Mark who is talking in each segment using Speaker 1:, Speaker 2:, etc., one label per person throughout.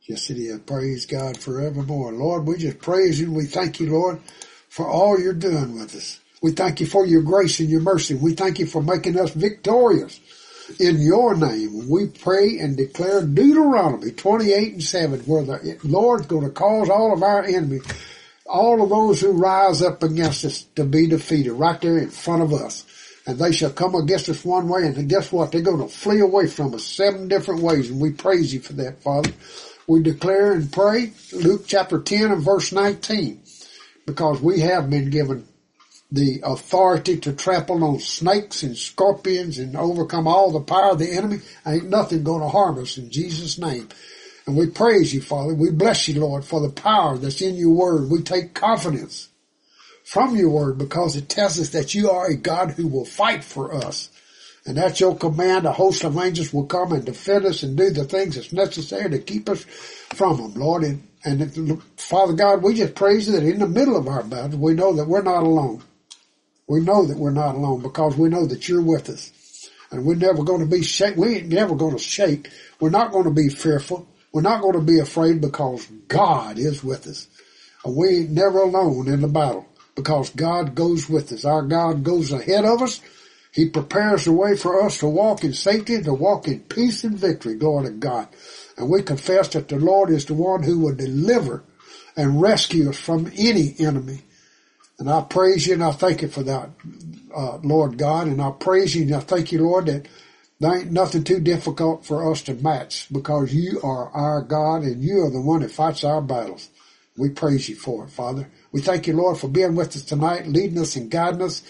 Speaker 1: Yes, it is. Praise God forevermore. Lord, we just praise you and we thank you, Lord, for all you're doing with us. We thank you for your grace and your mercy. We thank you for making us victorious in your name. We pray and declare Deuteronomy 28:7, where the Lord's going to cause all of our enemies, all of those who rise up against us, to be defeated right there in front of us. And they shall come against us one way, and guess what? They're going to flee away from us 7 different ways, and we praise you for that, Father. We declare and pray Luke chapter 10 and verse 19, because we have been given the authority to trample on snakes and scorpions and overcome all the power of the enemy. Ain't nothing going to harm us in Jesus' name. And we praise you, Father. We bless you, Lord, for the power that's in your word. We take confidence from your word because it tells us that you are a God who will fight for us. And at your command, a host of angels will come and defend us and do the things that's necessary to keep us from them, Lord. And Father God, we just praise you that in the middle of our battle, we know that we're not alone. We know that we're not alone because we know that you're with us. And we're never going to be shake. We ain't never going to shake. We're not going to be fearful. We're not going to be afraid because God is with us. And we ain't never alone in the battle because God goes with us. Our God goes ahead of us. He prepares the way for us to walk in safety, to walk in peace and victory, glory to God. And we confess that the Lord is the one who will deliver and rescue us from any enemy. And I praise you and I thank you for that, Lord God. And I praise you and I thank you, Lord, that there ain't nothing too difficult for us to match because you are our God and you are the one that fights our battles. We praise you for it, Father. We thank you, Lord, for being with us tonight, leading us and guiding us,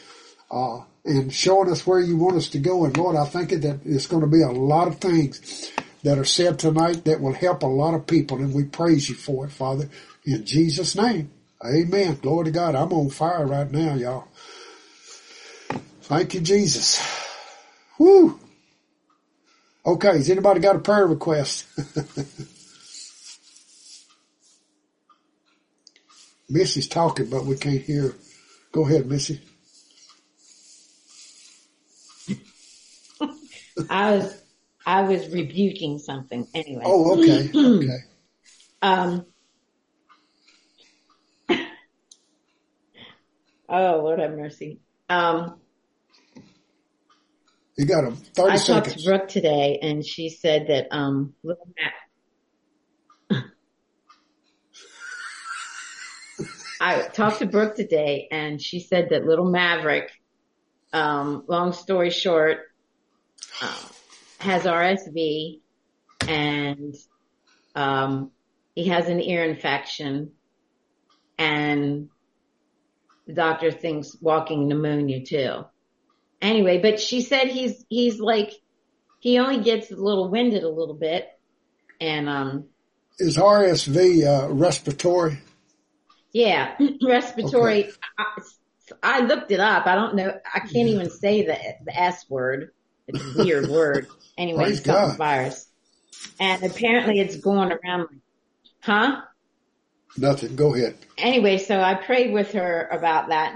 Speaker 1: and showing us where you want us to go. And Lord, I thank you that it's going to be a lot of things that are said tonight that will help a lot of people. And we praise you for it, Father, in Jesus' name. Amen. Glory to God. I'm on fire right now, y'all. Thank you, Jesus. Woo. Okay. Has anybody got a prayer request? Missy's talking, but we can't hear her. Go ahead, Missy.
Speaker 2: I was rebuking something anyway.
Speaker 1: Oh, okay. Okay.
Speaker 2: Oh, Lord have mercy.
Speaker 1: You got 30 seconds.
Speaker 2: I talked to Brooke today and she said that, little Matt, I talked to Brooke today and she said that little Maverick, long story short, has RSV and, he has an ear infection and the doctor thinks walking pneumonia too. Anyway, but she said he's like, he only gets a little winded a little bit. And,
Speaker 1: is RSV, respiratory?
Speaker 2: Yeah, respiratory.
Speaker 1: Okay.
Speaker 2: I looked it up. I don't know. I can't even say the S word. It's a weird word. Anyway,
Speaker 1: Praise
Speaker 2: it's something
Speaker 1: God.
Speaker 2: virus. And apparently it's going around. Huh?
Speaker 1: Nothing. Go ahead.
Speaker 2: Anyway, so I prayed with her about that.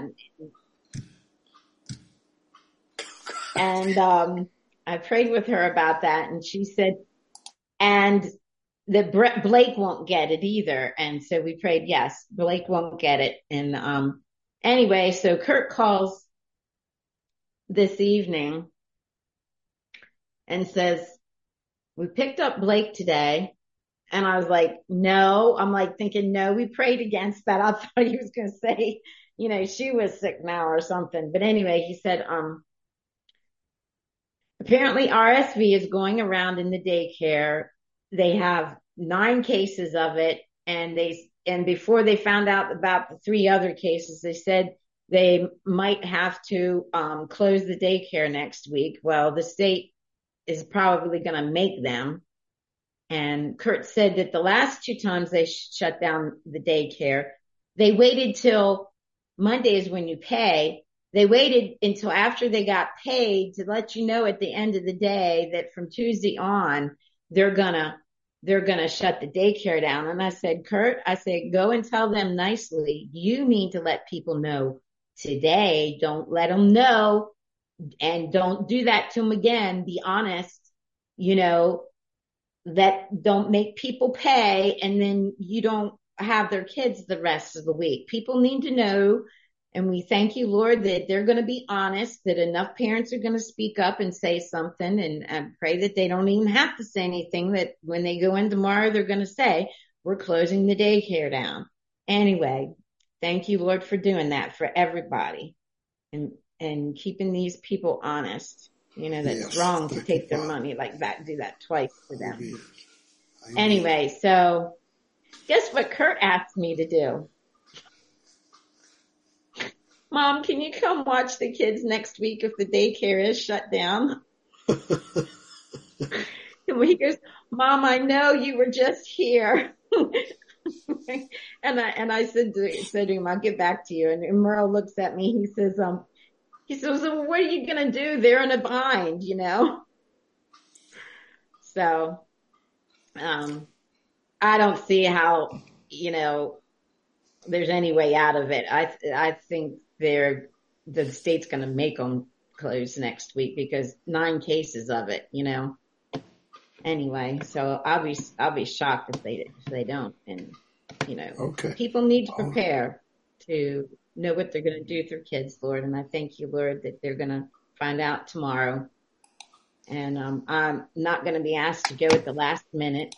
Speaker 2: And I prayed with her about that. And she said, and that Blake won't get it either. And so we prayed, yes, Blake won't get it. And anyway, so Kurt calls this evening and says, we picked up Blake today. And I was like, no. I'm like thinking, no, we prayed against that. I thought he was going to say, she was sick now or something. But anyway, he said, apparently RSV is going around in the daycare. They have 9 cases of it. And before they found out about the 3 other cases, they said they might have to, close the daycare next week. Well, the state is probably going to make them. And Kurt said that the last 2 times they shut down the daycare, they waited till Monday is when you pay. They waited until after they got paid to let you know at the end of the day that from Tuesday on, they're gonna shut the daycare down. And I said, Kurt, go and tell them nicely. You need to let people know today. Don't let them know and don't do that to them again. Be honest, that don't make people pay, and then you don't have their kids the rest of the week. People need to know, and we thank you, Lord, that they're going to be honest, that enough parents are going to speak up and say something, and pray that they don't even have to say anything, that when they go in tomorrow, they're going to say, we're closing the daycare down. Anyway, thank you, Lord, for doing that for everybody, and keeping these people honest. You know, that's
Speaker 1: Yes.
Speaker 2: wrong to
Speaker 1: Thank
Speaker 2: take
Speaker 1: you,
Speaker 2: their
Speaker 1: Father.
Speaker 2: money like that, do that twice to them.
Speaker 1: Amen. Amen.
Speaker 2: Anyway, so guess what Kurt asked me to do? Mom, can you come watch the kids next week if the daycare is shut down? And he goes, Mom, I know you were just here. and I said to him, I'll get back to you. And Merle looks at me. He says, well, what are you going to do? They're in a bind, you know? So, I don't see how, you know, there's any way out of it. I think the state's going to make them close next week because 9 cases of it, you know. Anyway, so I'll be shocked if they don't. And, you know,
Speaker 1: Okay.
Speaker 2: people need to prepare to know what they're going to do with their kids, Lord. And I thank you, Lord, that they're going to find out tomorrow. And I'm not going to be asked to go at the last minute.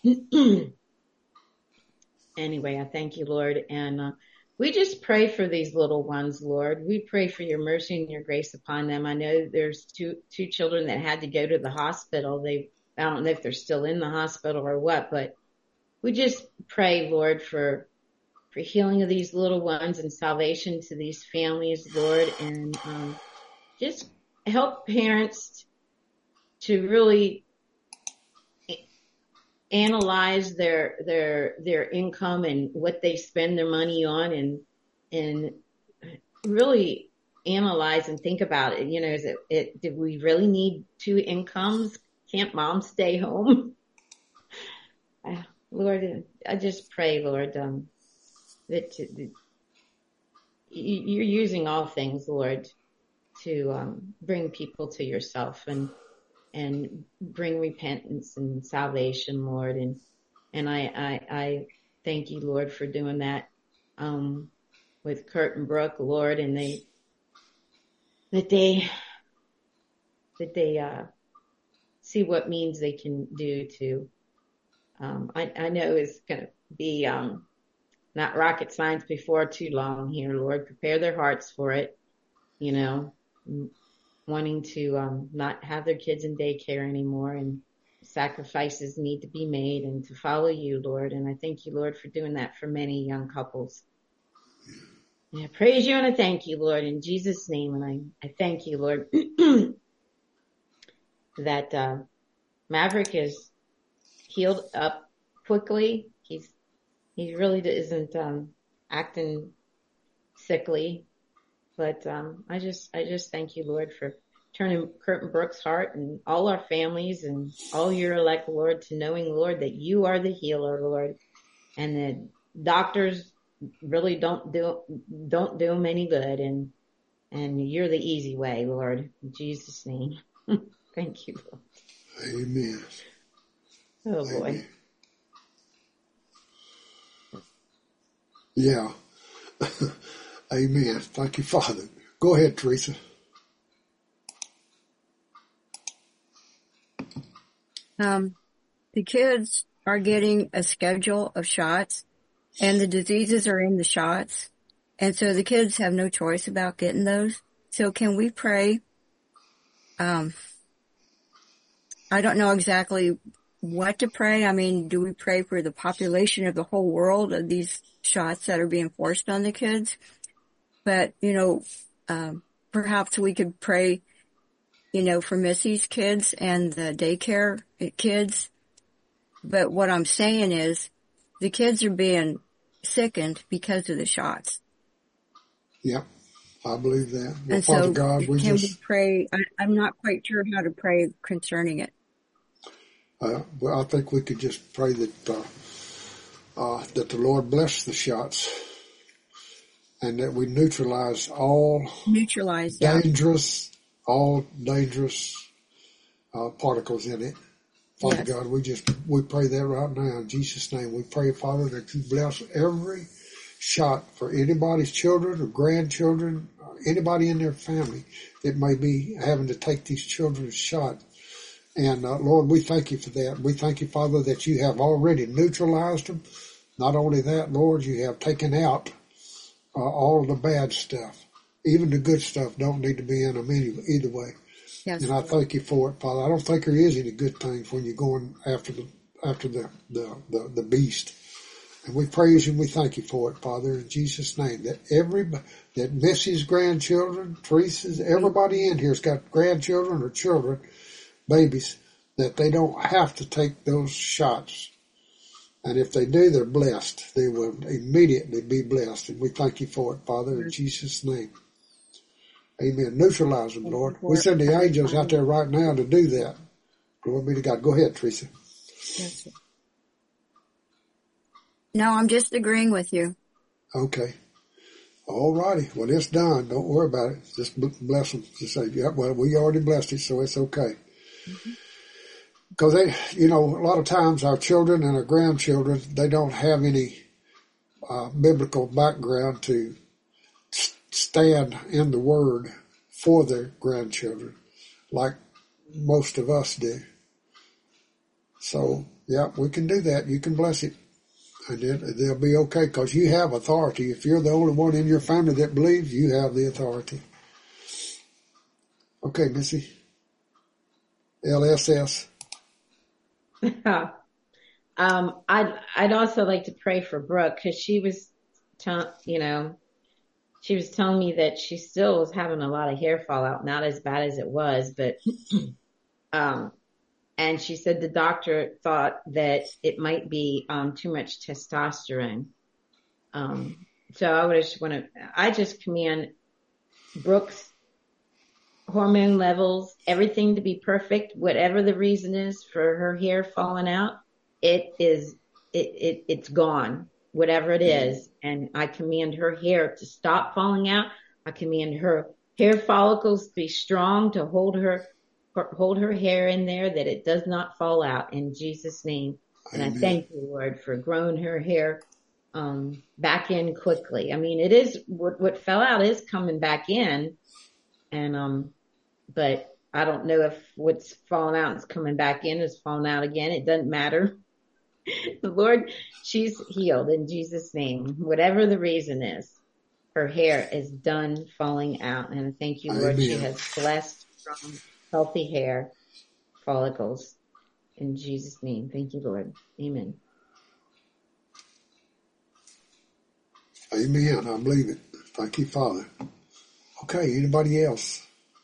Speaker 2: Anyway, I thank you, Lord. And we just pray for these little ones, Lord. We pray for your mercy and your grace upon them. I know there's two children that had to go to the hospital. I don't know if they're still in the hospital or what, but we just pray, Lord, for healing of these little ones and salvation to these families, Lord, and just help parents to really analyze their income and what they spend their money on, and really analyze and think about it. You know, do we really need 2 incomes? Can't mom stay home? Lord, I just pray, Lord, that you're using all things, Lord, to bring people to yourself and bring repentance and salvation, Lord. And I thank you, Lord, for doing that with Kurt and Brooke, Lord, and that they see what means they can do to. I know it's going to be not rocket science before too long here, Lord. Prepare their hearts for it, you know, wanting to not have their kids in daycare anymore, and sacrifices need to be made and to follow you, Lord. And I thank you, Lord, for doing that for many young couples. And I praise you and I thank you, Lord, in Jesus' name. And I thank you, Lord, that Maverick is healed up quickly. He really isn't acting sickly, but I just thank you, Lord, for turning Kurt and Brooke's heart and all our families and all your elect, Lord, to knowing, Lord, that you are the healer, Lord, and that doctors really don't do them any good, and you're the easy way, Lord, in Jesus' name. Thank you, Lord.
Speaker 1: Amen.
Speaker 2: Oh boy.
Speaker 1: Amen. Yeah. Amen. Thank you, Father. Go ahead, Teresa.
Speaker 3: The kids are getting a schedule of shots, and the diseases are in the shots, and so the kids have no choice about getting those. So can we pray? I don't know exactly what to pray. I mean, do we pray for the population of the whole world of these shots that are being forced on the kids? But, you know, perhaps we could pray, you know, for Missy's kids and the daycare kids. But what I'm saying is the kids are being sickened because of the shots.
Speaker 1: Yep, I believe that. Well,
Speaker 3: And
Speaker 1: Father
Speaker 3: so
Speaker 1: God, we
Speaker 3: can we
Speaker 1: just,
Speaker 3: pray? I'm not quite sure how to pray concerning it.
Speaker 1: well, I think we could just pray that that the Lord bless the shots and that we neutralize all
Speaker 3: Neutralize, yeah.
Speaker 1: dangerous particles in it, Father
Speaker 3: Yes.
Speaker 1: God, we pray that right now in Jesus' name. We pray, Father, that you bless every shot for anybody's children or grandchildren, or anybody in their family that may be having to take these children's shots. And Lord, we thank you for that. We thank you, Father, that you have already neutralized them. Not only that, Lord, you have taken out all of the bad stuff. Even the good stuff don't need to be in them either way.
Speaker 3: Yes.
Speaker 1: And I thank you for it, Father. I don't think there is any good things when you're going after the beast. And we praise you and we thank you for it, Father, in Jesus' name. That Missy's grandchildren, Teresa's, everybody in here's got grandchildren or children, babies, that they don't have to take those shots. And if they do, they're blessed. They will immediately be blessed. And we thank you for it, Father, in Jesus' name. Amen. Neutralize them, Lord. We send the angels out there right now to do that. Glory be to God. Go ahead, Teresa.
Speaker 3: Yes, sir. No, I'm just agreeing with you.
Speaker 1: Okay. All righty. Well, it's done. Don't worry about it. Just bless them. Just say, yeah, well, we already blessed it, so it's okay. Because a lot of times our children and our grandchildren, they don't have any biblical background to stand in the Word for their grandchildren, like most of us do. So, yeah, we can do that. You can bless it, and they'll be okay, because you have authority. If you're the only one in your family that believes, you have the authority. Okay, Missy. LSS.
Speaker 2: I'd also like to pray for Brooke, because she was, she was telling me that she still was having a lot of hair fallout, not as bad as it was, but, and she said the doctor thought that it might be, too much testosterone. So I just command Brooke's hormone levels, everything to be perfect, whatever the reason is for her hair falling out, it's gone. Whatever it is, and I command her hair to stop falling out. I command her hair follicles to be strong, to hold her hair in there, that it does not fall out, in Jesus' name. And I thank you, Lord, for growing her hair back in quickly. I mean, it is what fell out is coming back in, and but I don't know if what's falling out is coming back in is falling out again. It doesn't matter. The Lord, she's healed in Jesus' name. Whatever the reason is, her hair is done falling out. And I thank you, Lord, she has blessed, strong, healthy hair follicles. In Jesus' name. Thank you, Lord. Amen.
Speaker 1: Amen. I believe it. Thank you, Father. Okay, anybody else?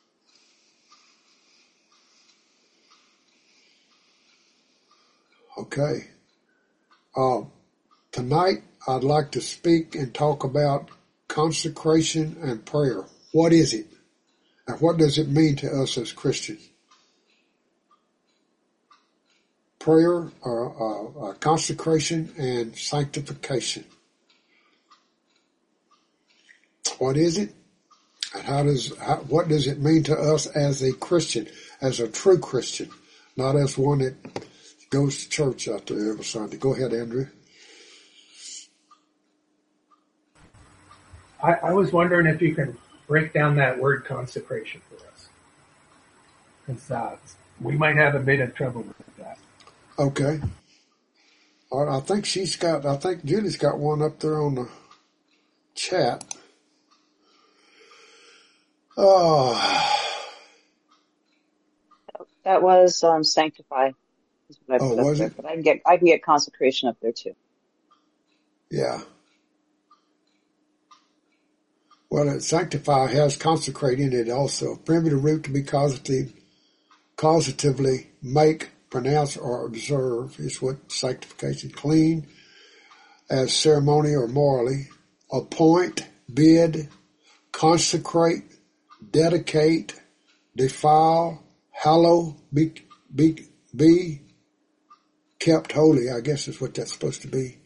Speaker 1: Okay. Tonight, I'd like to speak and talk about consecration and prayer. What is it? And what does it mean to us as Christians? Prayer, or consecration and sanctification. What is it? And what does it mean to us as a Christian, as a true Christian, not as one that goes to church out there every Sunday? Go ahead, Andrew.
Speaker 4: I was wondering if you can break down that word consecration for us. Because we might have a bit of trouble with that.
Speaker 1: Okay. All right, I think Julie's got one up there on the chat.
Speaker 5: That was sanctify. Is what I put up
Speaker 1: was
Speaker 5: there.
Speaker 1: it?
Speaker 5: But I can get consecration up there too.
Speaker 1: Yeah. Well, sanctify has consecrating it also. Primitive root to be causatively make, pronounce, or observe is what sanctification. Clean as ceremony or morally. Appoint, bid, consecrate, dedicate, defile, hallow, be kept holy, I guess is what that's supposed to be.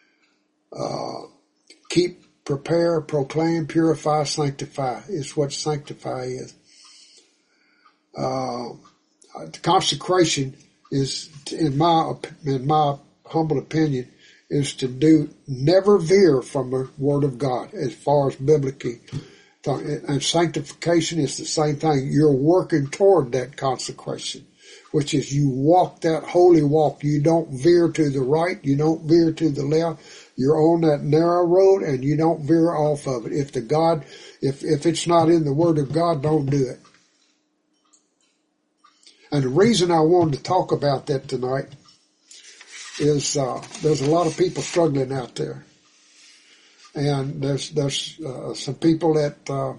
Speaker 1: Keep, prepare, proclaim, purify, sanctify is what sanctify is. Consecration is, in my humble opinion, is to never veer from the Word of God as far as biblically. And sanctification is the same thing. You're working toward that consecration, which is you walk that holy walk. You don't veer to the right. You don't veer to the left. You're on that narrow road and you don't veer off of it. If it's not in the Word of God, don't do it. And the reason I wanted to talk about that tonight is there's a lot of people struggling out there, and there's some people that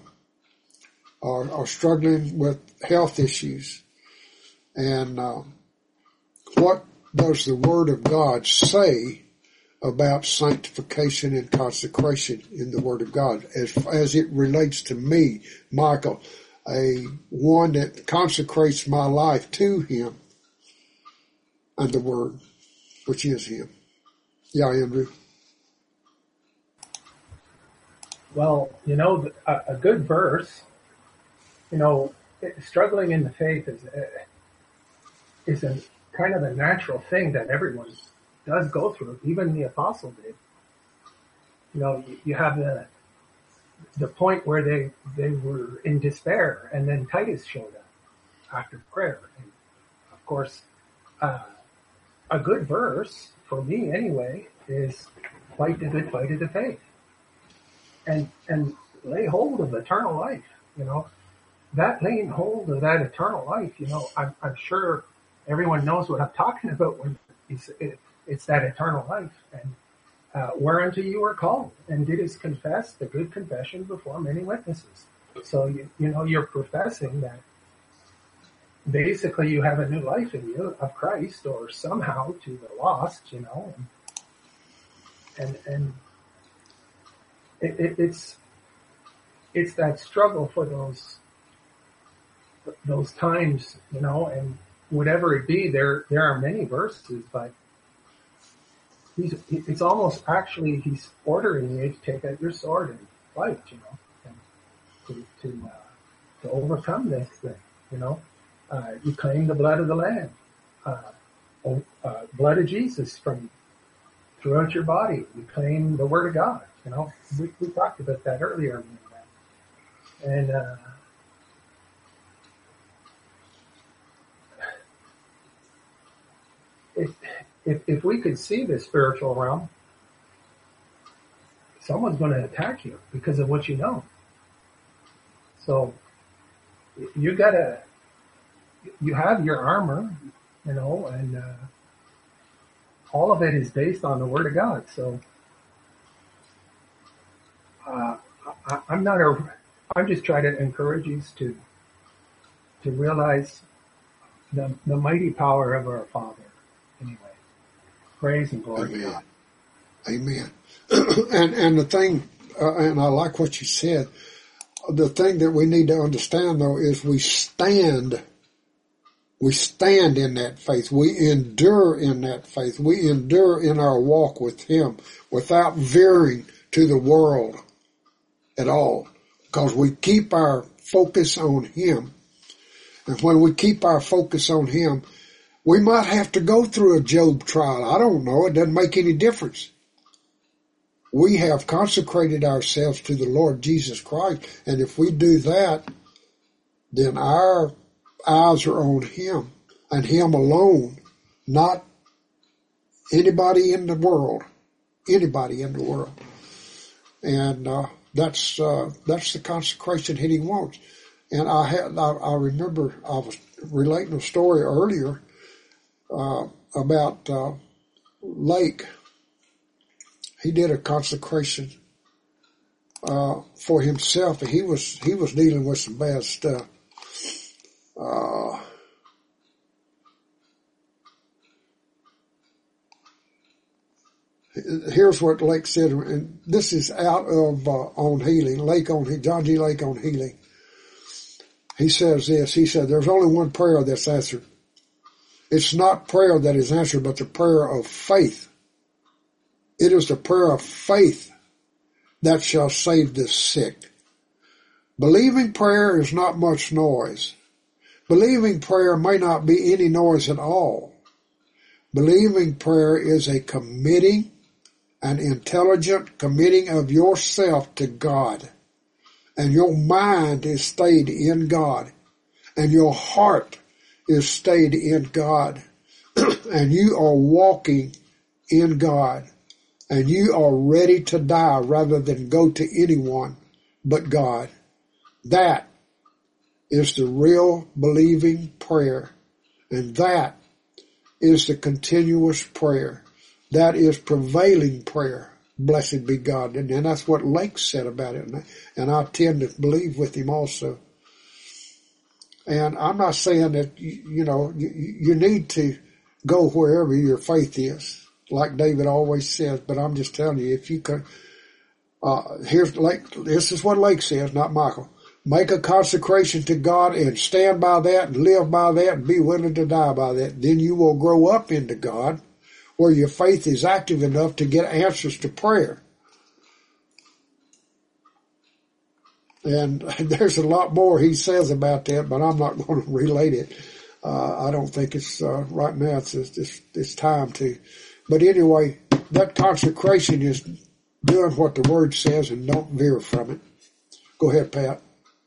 Speaker 1: are struggling with health issues. And what does the Word of God say about sanctification and consecration in the Word of God as it relates to me, Michael, one that consecrates my life to Him and the Word, which is Him? Yeah, Andrew.
Speaker 4: Well, a good verse, struggling in the faith is a kind of a natural thing that everyone does go through. Even the apostle did. You have the point where they were in despair, and then Titus showed up after prayer. And of course, a good verse for me anyway is fight the good fight of the faith, and lay hold of eternal life. That laying hold of that eternal life. I'm sure everyone knows what I'm talking about when it's that eternal life. And whereunto you are called, and didst confess the good confession before many witnesses. So you're professing that basically you have a new life in you of Christ, or somehow to the lost, and it's that struggle for those times, and whatever it be. There are many verses, but it's almost actually he's ordering you to take out your sword and fight, and to overcome this thing, you claim the blood of the Lamb, blood of Jesus from throughout your body. You claim the Word of God, we talked about that earlier. And, if we could see the spiritual realm, someone's going to attack you because of what you know. So you have your armor, and all of it is based on the Word of God. So I'm just trying to encourage you to realize the mighty power of our Father. Anyway, praise and glory to God.
Speaker 1: Amen. And the thing, and I like what you said, the thing that we need to understand, though, is we stand in that faith. We endure in that faith. We endure in our walk with Him without veering to the world at all, because we keep our focus on Him. And when we keep our focus on Him, we might have to go through a Job trial. I don't know. It doesn't make any difference. We have consecrated ourselves to the Lord Jesus Christ. And if we do that, then our eyes are on Him and Him alone, not anybody in the world. Anybody in the world. And that's the consecration that He wants. And I remember I was relating a story earlier about Lake. He did a consecration for himself, and he was dealing with some bad stuff. Here's what Lake said, and this is out of on healing. John G. Lake on healing. He says this. He said, "There's only one prayer that's answered. It's not prayer that is answered, but the prayer of faith. It is the prayer of faith that shall save the sick. Believing prayer is not much noise. Believing prayer may not be any noise at all. Believing prayer is a committing, an intelligent committing of yourself to God. And your mind is stayed in God. And your heart is stayed in God. And you are walking in God. And you are ready to die rather than go to anyone but God. That is the real believing prayer. And that is the continuous prayer. That is prevailing prayer. Blessed be God. And that's what Lake said about it. And I tend to believe with him also. And I'm not saying that, you need to go wherever your faith is, like David always says, but I'm just telling you, if you can, this is what Lake says, not Michael. Make a consecration to God and stand by that and live by that and be willing to die by that. Then you will grow up into God where your faith is active enough to get answers to prayer. And there's a lot more he says about that, but I'm not going to relate it. I don't think it's right now. It's time to. But anyway, that consecration is doing what the Word says and don't veer from it. Go ahead, Pat.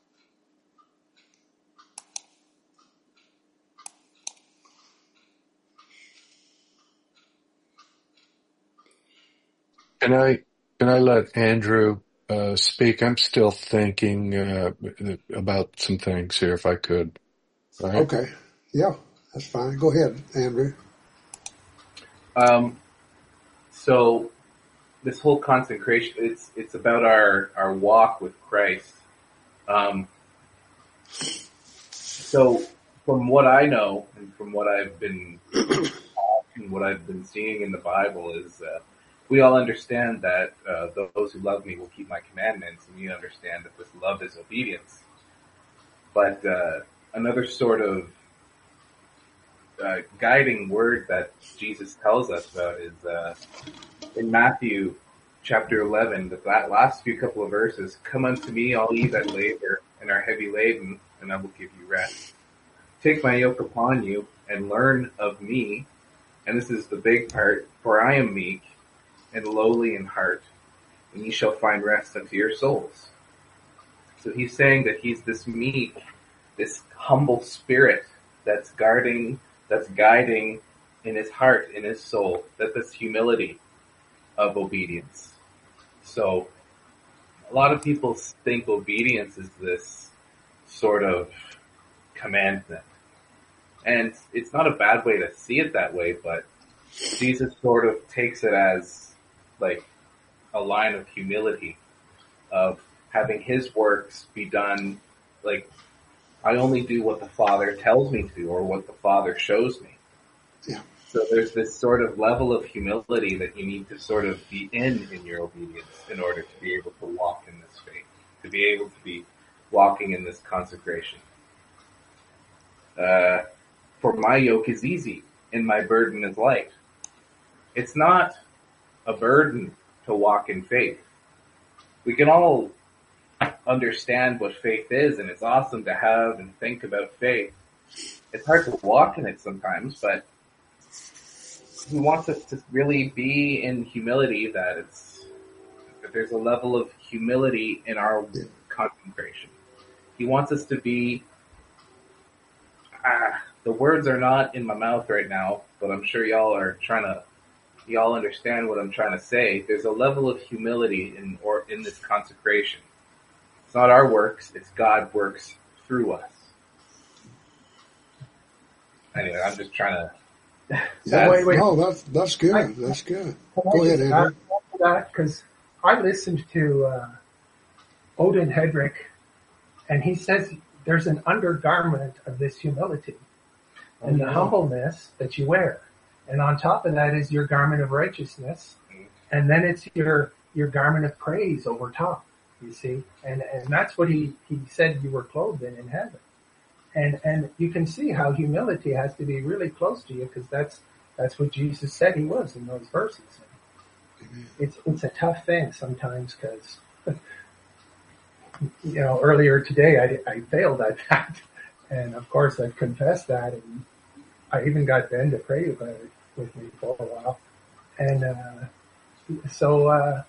Speaker 6: Can I let Andrew speak? I'm still thinking about some things here, if I could. All right?
Speaker 1: Okay. Yeah, that's fine. Go ahead, Andrew.
Speaker 7: So this whole consecration, it's about our walk with Christ. So from what I know and from what I've been taught and what I've been seeing in the Bible is we all understand that those who love me will keep my commandments, and we understand that this love is obedience. But another sort of guiding word that Jesus tells us about is in Matthew chapter 11, that last few couple of verses, "Come unto me, all ye that labor and are heavy laden, and I will give you rest. Take my yoke upon you and learn of me," and this is the big part, "for I am meek and lowly in heart, and ye shall find rest unto your souls." So he's saying that he's this meek, this humble spirit that's guiding in his heart, in his soul, that this humility of obedience. So a lot of people think obedience is this sort of commandment. And it's not a bad way to see it that way, but Jesus sort of takes it as like a line of humility, of having his works be done, like, I only do what the Father tells me to or what the Father shows me.
Speaker 1: Yeah.
Speaker 7: So there's this sort of level of humility that you need to sort of be in your obedience in order to be able to walk in this faith, to be able to be walking in this consecration. For my yoke is easy and my burden is light. It's not a burden to walk in faith. We can all understand what faith is, and it's awesome to have and think about faith. It's hard to walk in it sometimes, but he wants us to really be in humility, that there's a level of humility in our concentration. He wants us to be, the words are not in my mouth right now, but I'm sure y'all understand what I'm trying to say. There's a level of humility in this consecration. It's not our works, it's God works through us. Anyway, I'm just trying to.
Speaker 4: Wait.
Speaker 1: No, that's good. That's good. Go ahead, Andrew.
Speaker 4: Because I listened to Odin Hedrick, and he says there's an undergarment of this humility and the humbleness that you wear. And on top of that is your garment of righteousness, and then it's your garment of praise over top. You see, and that's what he said you were clothed in heaven, and you can see how humility has to be really close to you, because that's what Jesus said he was in those verses. It's a tough thing sometimes, because earlier today I failed at that, and of course I've confessed that, and I even got Ben to pray about it. with me for a while. And, so,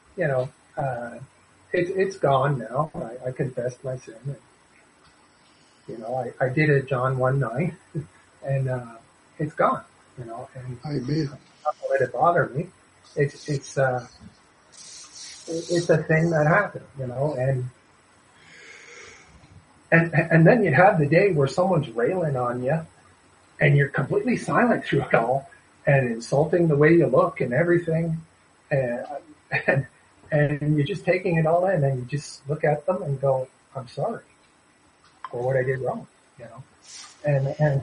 Speaker 4: it's gone now. I confessed my sin. And, I did it John 1:9 and, it's gone, and
Speaker 1: Amen.
Speaker 4: not to let it bother me. It's a thing that happened, and then you have the day where someone's railing on you and you're completely silent through it all and insulting the way you look and everything. And you're just taking it all in, and you just look at them and go, I'm sorry for what I did wrong, and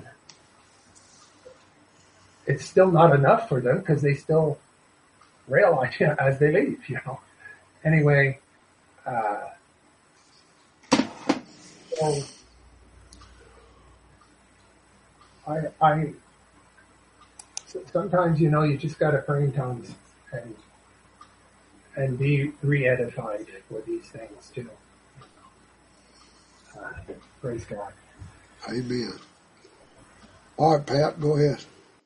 Speaker 4: it's still not enough for them because they still rail on you as they leave, Anyway, so I sometimes, you just got to pray in tongues and be re-edified with these things too. Praise God.
Speaker 1: Amen. All right, Pat, go ahead.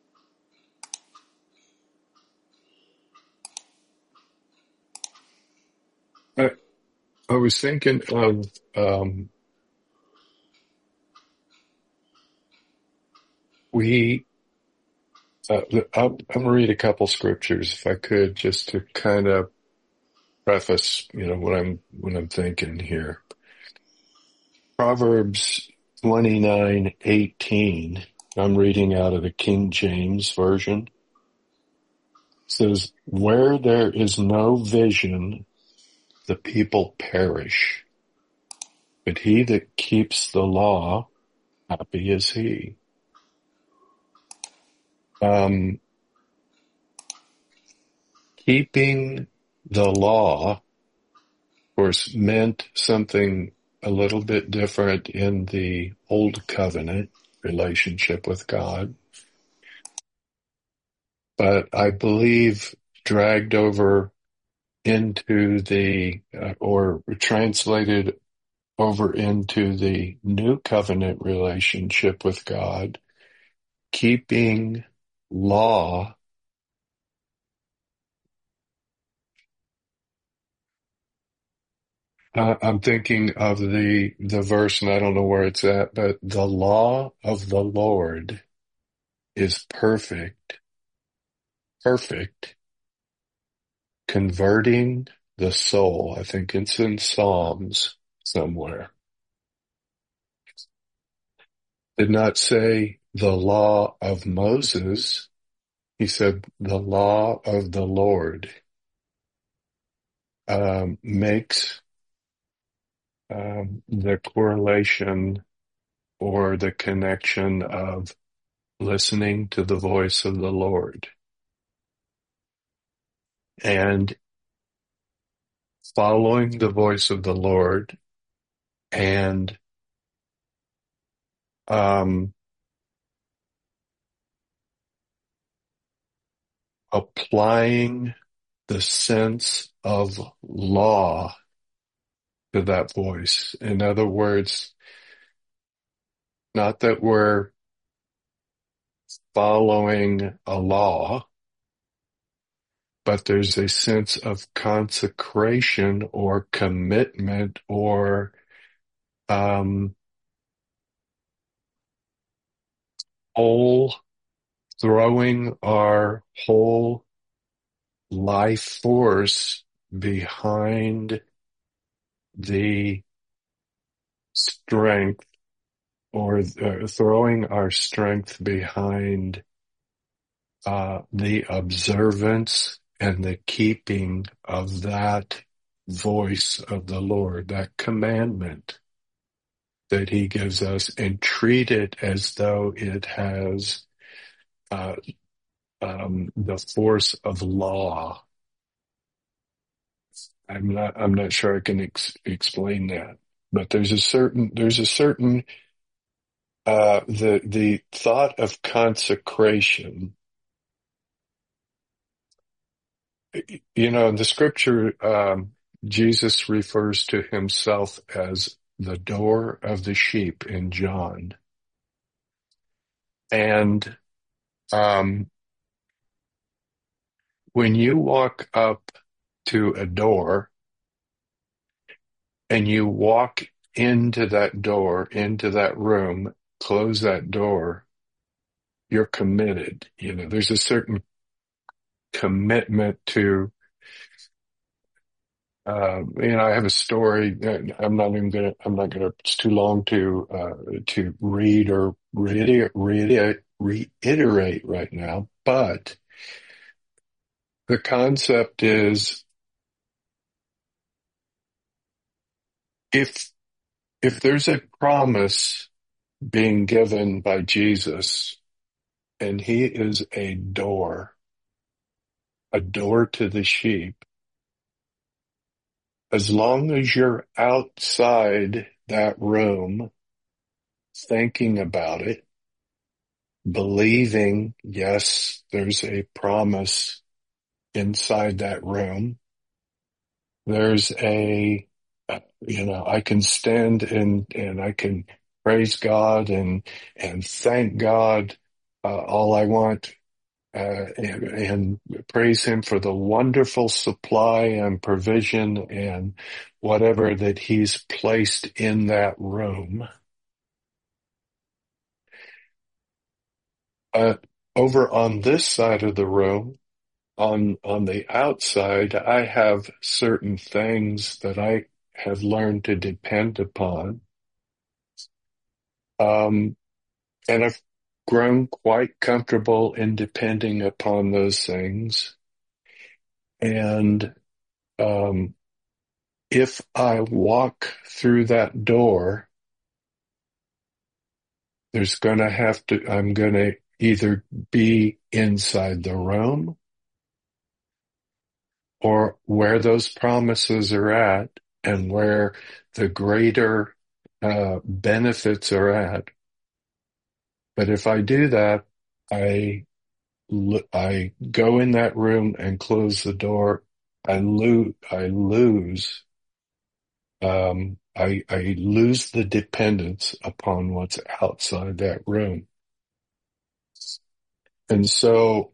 Speaker 6: I was thinking of I'm going to read a couple scriptures if I could, just to kind of preface, what I'm thinking here. Proverbs 29:18. I'm reading out of the King James Version. It says, "Where there is no vision, the people perish, but he that keeps the law, happy is he." Keeping the law, of course, meant something a little bit different in the Old Covenant relationship with God, but I believe dragged over into or translated over into the New Covenant relationship with God, keeping law I'm thinking of the verse, and I don't know where it's at, but the law of the Lord is perfect, converting the soul. I think it's in Psalms somewhere. Did not say the law of Moses. He said the law of the Lord makes the correlation or the connection of listening to the voice of the Lord and following the voice of the Lord and applying the sense of law to that voice. In other words, not that we're following a law, but there's a sense of consecration or commitment or throwing our whole life force behind the strength or throwing our strength behind the observance and the keeping of that voice of the Lord, that commandment that he gives us, and treat it as though it has the force of law. I'm not sure I can explain that, but there's a certain the thought of consecration. In the scripture, Jesus refers to himself as the door of the sheep in John. And when you walk up to a door and you walk into that door, into that room, close that door, you're committed. There's a certain commitment to, I have a story. I'm not gonna, it's too long to read or reiterate right now, but the concept is if there's a promise being given by Jesus and he is a door to the sheep, as long as you're outside that room thinking about it, believing, yes, there's a promise inside that room, there's I can stand and I can praise God and thank God all I want and praise him for the wonderful supply and provision and whatever that he's placed in that room. Over on this side of the room, on the outside, I have certain things that I have learned to depend upon. And I've grown quite comfortable in depending upon those things. And if I walk through that door, I'm going to either be inside the room or where those promises are at and where the greater benefits are at. But if I do that, I go in that room and close the door. I lose the dependence upon what's outside that room. And so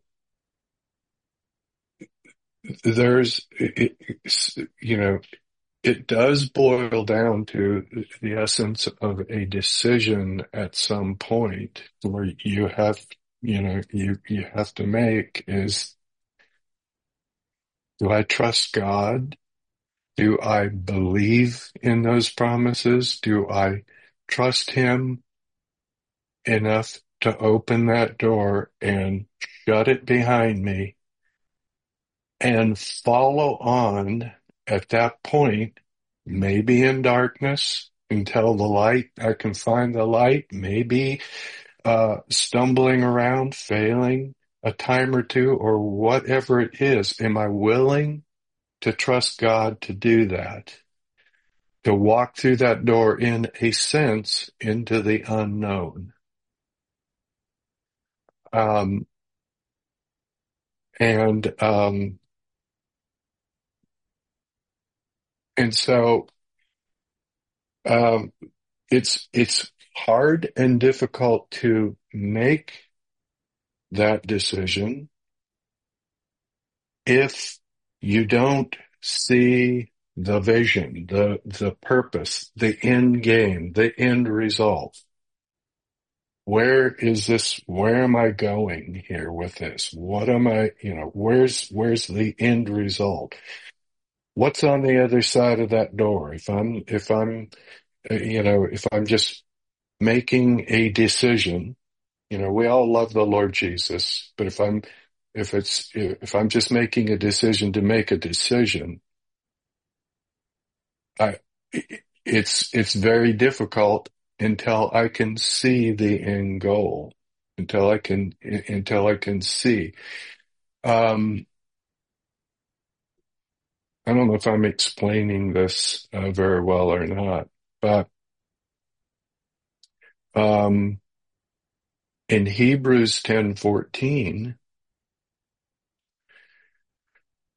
Speaker 6: it does boil down to the essence of a decision at some point where you have to make is, do I trust God? Do I believe in those promises? Do I trust him enough to open that door and shut it behind me and follow on at that point, maybe in darkness until I can find the light, maybe stumbling around, failing a time or two, or whatever it is. Am I willing to trust God to do that? To walk through that door in a sense into the unknown. And so, it's hard and difficult to make that decision if you don't see the vision, the purpose, the end game, the end result. Where is this? Where am I going here with this? What am I, where's the end result? What's on the other side of that door? If I'm just making a decision, we all love the Lord Jesus, but if I'm just making a decision to make a decision, it's very difficult until I can see the end goal, until I can see. I don't know if I'm explaining this very well or not, but in Hebrews 10:14,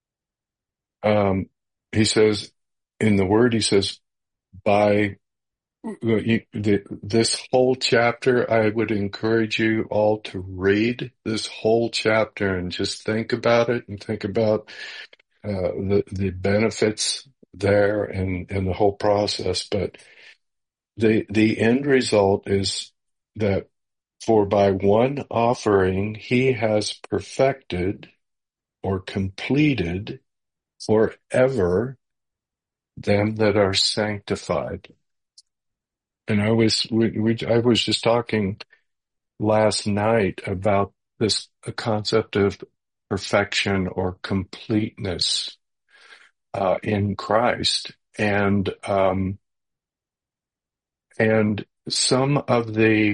Speaker 6: he says, in the word, he says, by This whole chapter, I would encourage you all to read this whole chapter and just think about it and think about the benefits there and the whole process. But the end result is that for by one offering he has perfected or completed forever them that are sanctified. And I was just talking last night about this concept of perfection or completeness in Christ, and some of the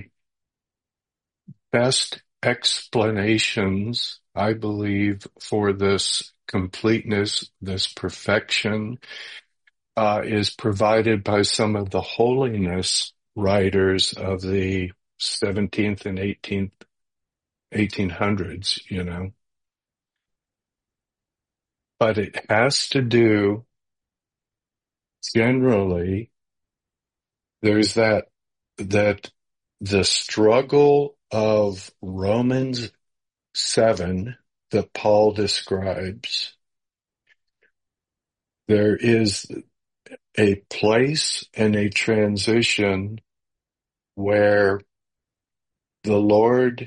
Speaker 6: best explanations, I believe, for this completeness, this perfection, is provided by some of the holiness writers of the 17th and 1800s, But it has to do, generally, there's that the struggle of Romans 7 that Paul describes, there is a place and a transition where the Lord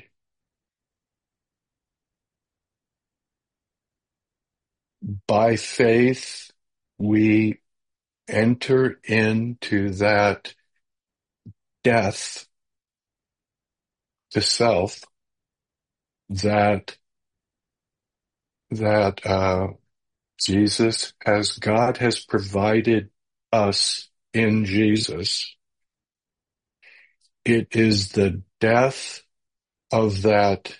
Speaker 6: by faith we enter into that death to self that God has provided us in Jesus. It is the death of the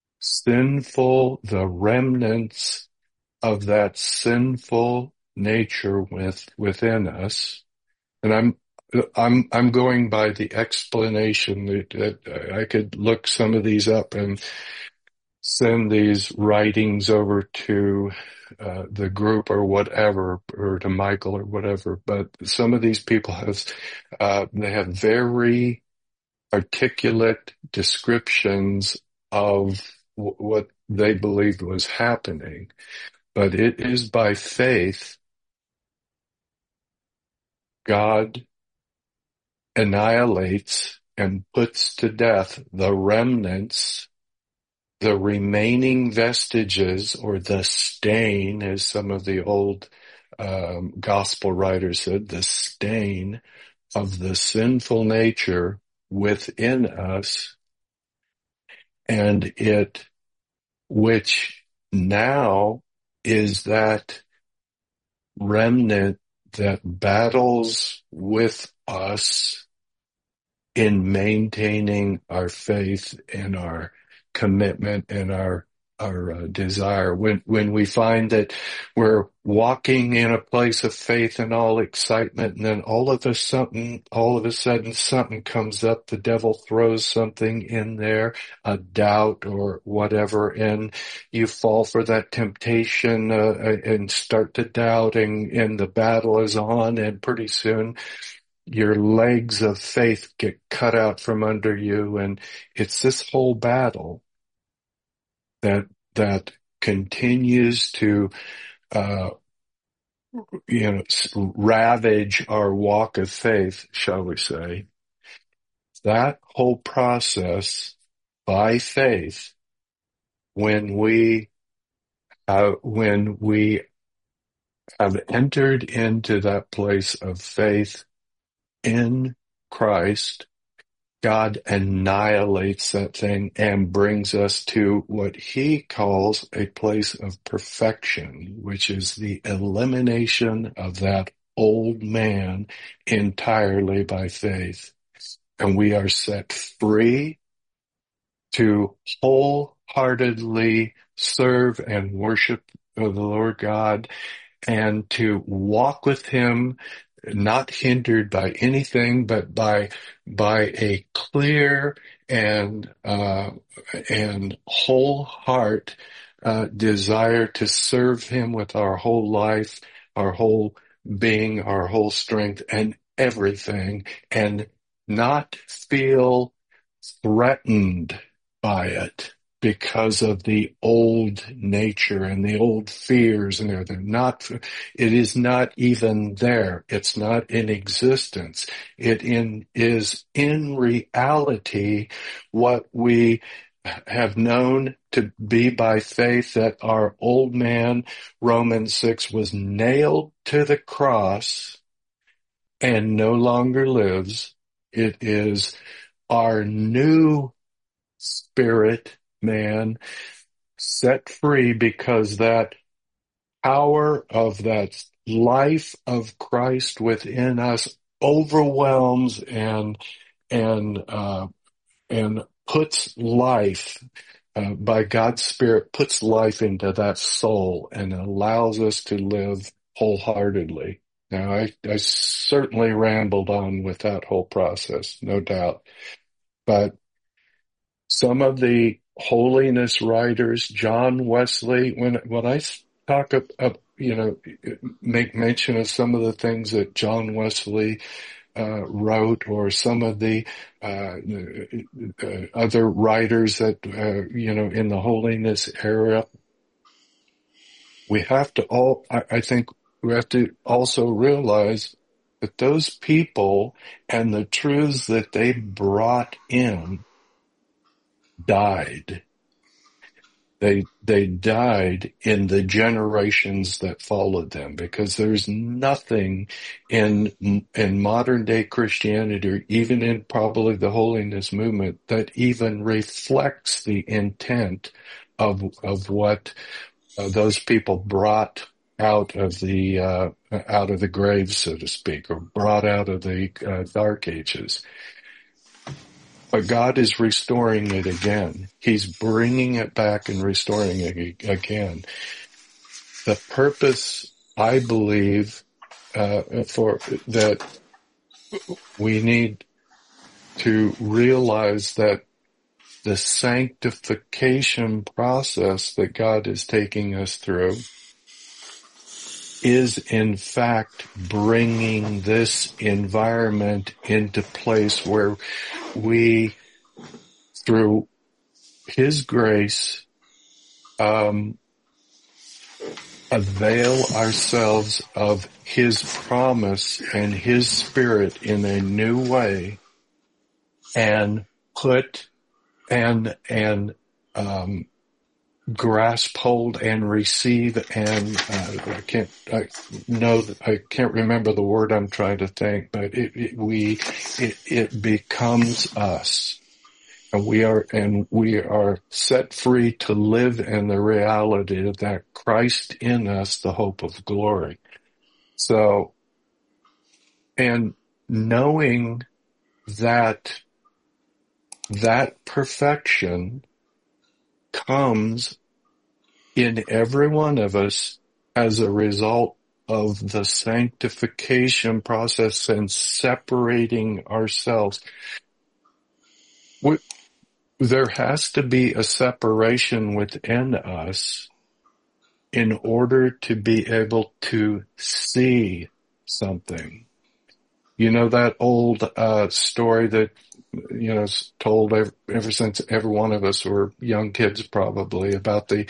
Speaker 6: remnants of that sinful nature within us. And I'm going by the explanation that I could look some of these up and send these writings over to the group or whatever, or to Michael or whatever. But some of these people they have very articulate descriptions of what they believed was happening. But it is by faith God annihilates and puts to death the remnants, the remaining vestiges, or the stain, as some of the old gospel writers said, the stain of the sinful nature within us, and which now is that remnant that battles with us in maintaining our faith and our commitment and our desire. When we find that we're walking in a place of faith and all excitement, and then all of a sudden something comes up, the devil throws something in there, a doubt or whatever, and you fall for that temptation and start to doubt, and the battle is on, and pretty soon your legs of faith get cut out from under you, and it's this whole battle that continues to ravage our walk of faith, shall we say. That whole process by faith, when we have entered into that place of faith in Christ, God annihilates that thing and brings us to what he calls a place of perfection, which is the elimination of that old man entirely by faith. And we are set free to wholeheartedly serve and worship the Lord God, and to walk with him, not hindered by anything, but by a clear and whole heart desire to serve him with our whole life, our whole being, our whole strength, and everything and not feel threatened by it because of the old nature and the old fears and everything. It is not even there. It's not in existence. Is in reality what we have known to be by faith, that our old man, Romans 6, was nailed to the cross and no longer lives. It is our new spirit man set free, because that power of that life of Christ within us overwhelms and puts life, by God's Spirit, puts life into that soul and allows us to live wholeheartedly. Now, I certainly rambled on with that whole process, no doubt. But some of the holiness writers, John Wesley, when I talk of make mention of some of the things that John Wesley wrote, or some of the other writers that in the holiness era, I think we have to also realize that those people and the truths that they brought in died. They died in the generations that followed them, because there's nothing in modern day Christianity, or even in probably the holiness movement, that even reflects the intent of what those people brought out of the grave, so to speak, or brought out of the dark ages. But God is restoring it again. He's bringing it back and restoring it again. The purpose, I believe, for that we need to realize that the sanctification process that God is taking us through is in fact bringing this environment into place where we, through His grace, avail ourselves of His promise and His Spirit in a new way, and grasp hold and receive, and I can't remember the word I'm trying to think, but it becomes us, and we are set free to live in the reality of that Christ in us, the hope of glory. So, and knowing that perfection comes in every one of us as a result of the sanctification process and separating ourselves. There has to be a separation within us in order to be able to see something. You know that old story that is told ever since every one of us were young kids, probably, about the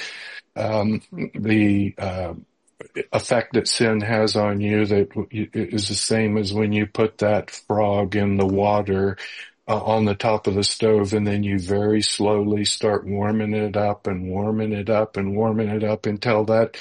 Speaker 6: effect that sin has on you, that is the same as when you put that frog in the water on the top of the stove, and then you very slowly start warming it up and warming it up and warming it up until that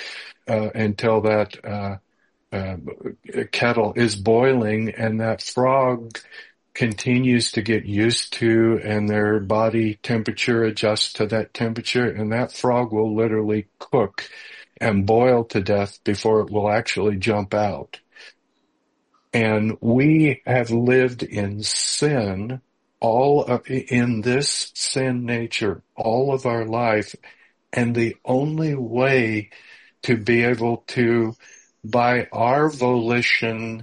Speaker 6: kettle is boiling, and that frog continues to get used to, and their body temperature adjusts to that temperature, and that frog will literally cook and boil to death before it will actually jump out. And we have lived in sin, in this sin nature, all of our life, and the only way to be able to, by our volition,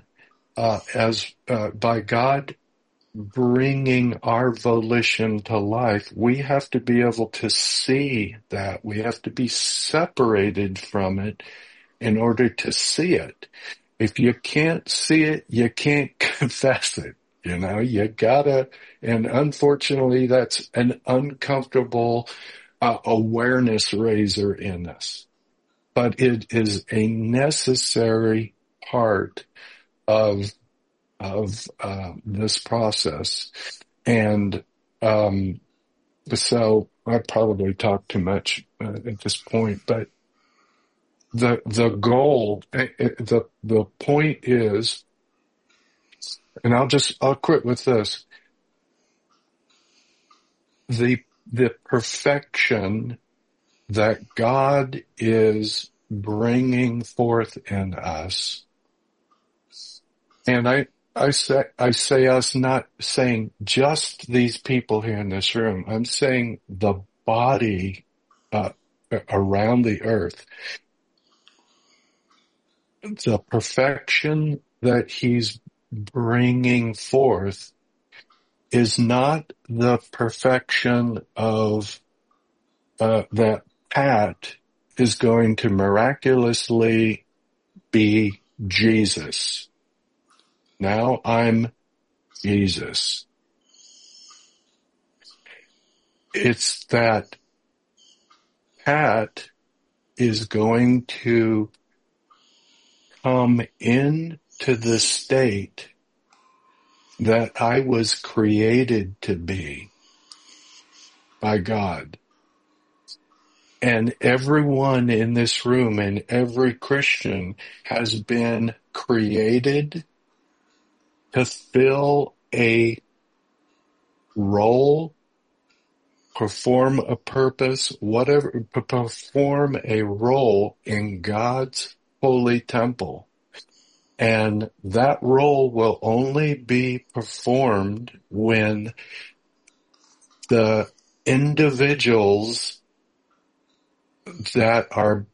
Speaker 6: by God bringing our volition to life, we have to be able to see that. We have to be separated from it in order to see it. if you can't see it, you can't confess it. You gotta, and unfortunately that's an uncomfortable awareness raiser in us. But it is a necessary part of this process. And so I probably talked too much at this point, but the goal, the point is, and I'll quit with this. The perfection that God is bringing forth in us, and I say us, not saying just these people here in this room. I'm saying the body around the earth. The perfection that he's bringing forth is not the perfection of that Pat is going to miraculously be Jesus. Now I'm Jesus. It's that Pat is going to come into the state that I was created to be by God. And everyone in this room and every Christian has been created to fill a role, perform a purpose, perform a role in God's holy temple. And that role will only be performed when the individuals that are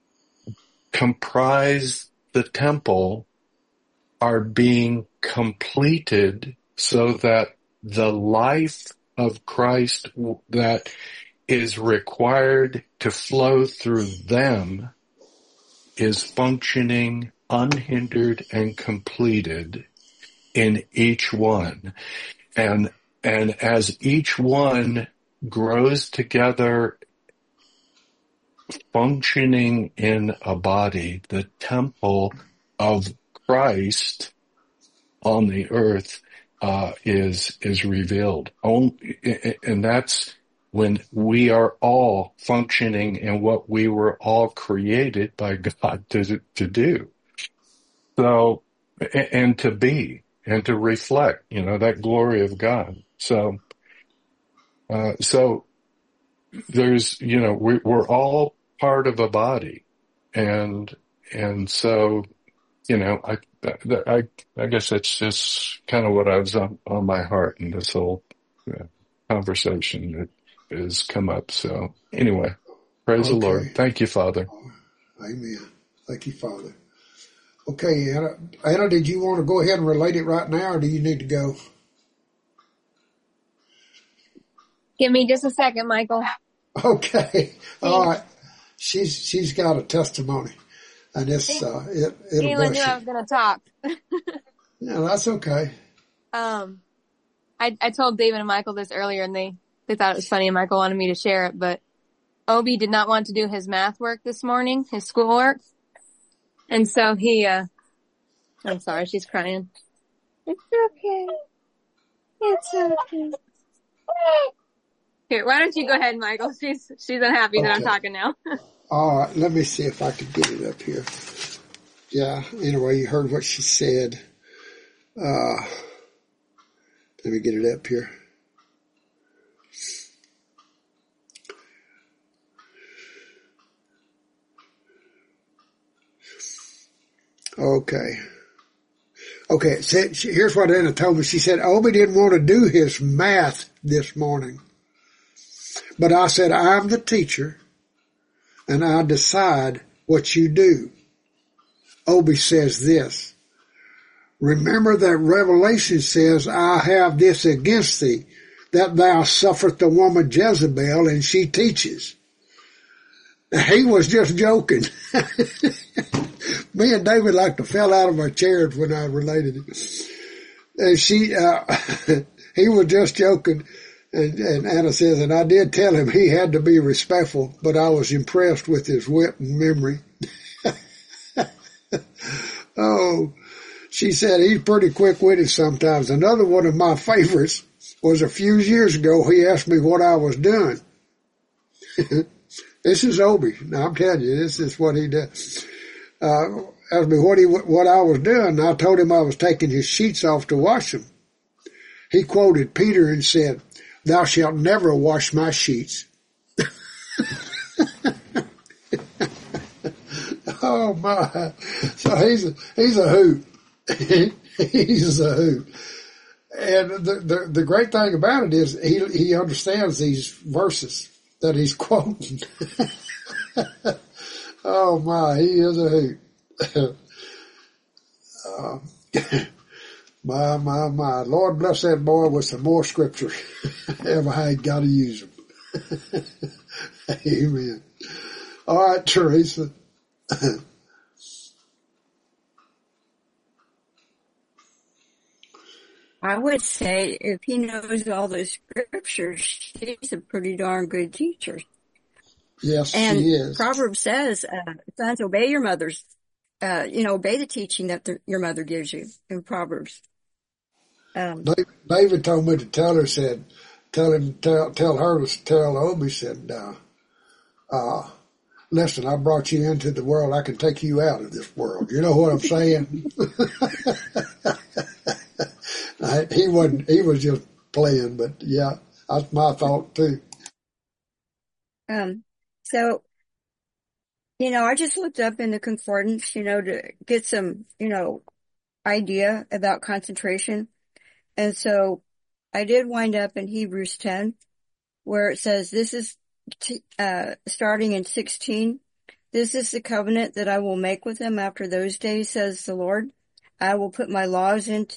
Speaker 6: comprise the temple are being completed, so that the life of Christ that is required to flow through them is functioning unhindered and completed in each one. And as each one grows together, functioning in a body, the temple of Christ on the earth is revealed. And that's when we are all functioning in what we were all created by God to do. So, and to be, and to reflect, that glory of God. So there's, we're all part of a body. And so, I guess that's just kind of what I was on my heart in this whole conversation that has come up. So anyway, praise the Lord. Thank you, Father.
Speaker 1: Amen. Thank you, Father. Okay, Anna, did you want to go ahead and relate it right now, or do you need to go?
Speaker 8: Give me just a second, Michael.
Speaker 1: Okay. All right. She's got a testimony, and it'll
Speaker 8: Galen knew I was going to talk.
Speaker 1: Yeah, that's okay.
Speaker 8: I told David and Michael this earlier, and they thought it was funny, and Michael wanted me to share it, but Obi did not want to do his math work this morning, his schoolwork. And so he, I'm sorry, she's crying. It's okay. It's okay. Here, why don't you go ahead, Michael? She's unhappy that I'm talking now.
Speaker 1: All right, let me see if I can get it up here. Yeah, anyway, you heard what she said. Let me get it up here. Okay. Here's what Anna told me. She said, Obi didn't want to do his math this morning. But I said, I'm the teacher, and I decide what you do. Obi says this, remember that Revelation says, I have this against thee, that thou sufferest the woman Jezebel, and she teaches. He was just joking. Me and David like to fell out of our chairs when I related it. And he was just joking. And Anna says, and I did tell him he had to be respectful, but I was impressed with his wit and memory. Oh, she said he's pretty quick-witted sometimes. Another one of my favorites was a few years ago. He asked me what I was doing. This is Obi. Now I'm telling you, this is what he does. Asked me what I was doing. And I told him I was taking his sheets off to wash them. He quoted Peter and said, "Thou shalt never wash my sheets." Oh my! So he's a hoot. He's a hoot. And the great thing about it is he understands these verses that he's quoting. Oh my, he is a hoot. My. Lord bless that boy with some more scripture. Ever had, got to use them. Amen. All right, Teresa.
Speaker 3: I would say if he knows all the scriptures, he's a pretty darn good teacher.
Speaker 1: Yes,
Speaker 3: and
Speaker 1: she is.
Speaker 3: Proverbs says, sons, obey your mothers. Obey the teaching that your mother gives you in Proverbs.
Speaker 1: David told me to tell her, said, tell her to tell Obi, said, listen, I brought you into the world. I can take you out of this world. You know what I'm saying? He was just playing, but yeah, that's my thought too.
Speaker 3: So, I just looked up in the concordance, to get some, idea about concentration. And so I did wind up in Hebrews 10, where it says, this is starting in 16. This is the covenant that I will make with them after those days, says the Lord. I will put my laws into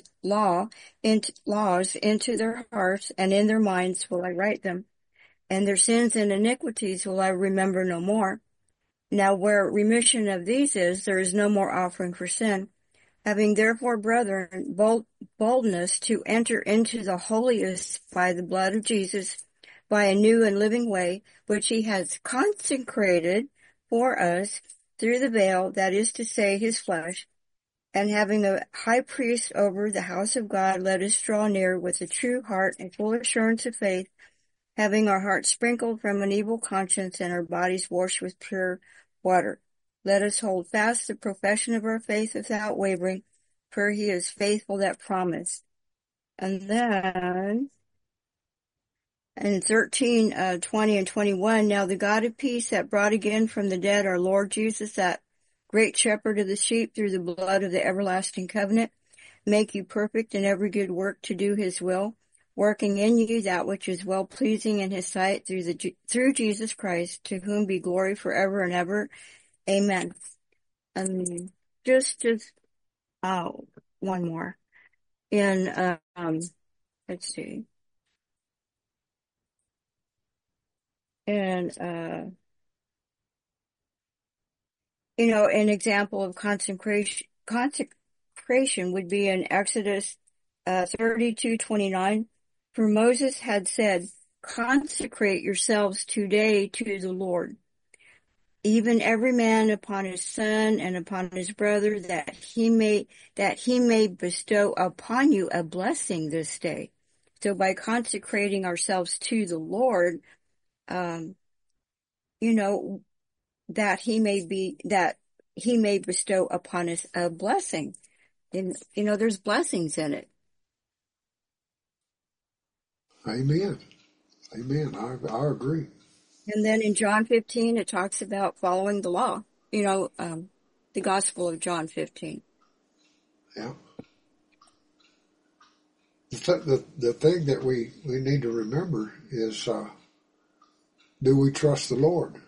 Speaker 3: their hearts, and in their minds will I write them. And their sins and iniquities will I remember no more. Now where remission of these is, there is no more offering for sin. Having therefore, brethren, boldness to enter into the holiest by the blood of Jesus, by a new and living way, which he has consecrated for us through the veil, that is to say, his flesh. And having a high priest over the house of God, let us draw near with a true heart and full assurance of faith, having our hearts sprinkled from an evil conscience and our bodies washed with pure water. Let us hold fast the profession of our faith without wavering, for he is faithful that promised. And then in 13, 20 and 21, now the God of peace that brought again from the dead our Lord Jesus, that great shepherd of the sheep, through the blood of the everlasting covenant, make you perfect in every good work to do his will, working in you that which is well pleasing in his sight, through Jesus Christ, to whom be glory forever and ever. Amen. One more. In, let's see. And, an example of consecration would be in Exodus 32:29. For Moses had said, consecrate yourselves today to the Lord, even every man upon his son and upon his brother, that he may bestow upon you a blessing this day. So by consecrating ourselves to the Lord, that he may bestow upon us a blessing. And, there's blessings in it.
Speaker 1: Amen. I agree.
Speaker 3: And then in John 15, it talks about following the law, the Gospel of John 15.
Speaker 1: Yeah. The thing that we need to remember is, do we trust the Lord?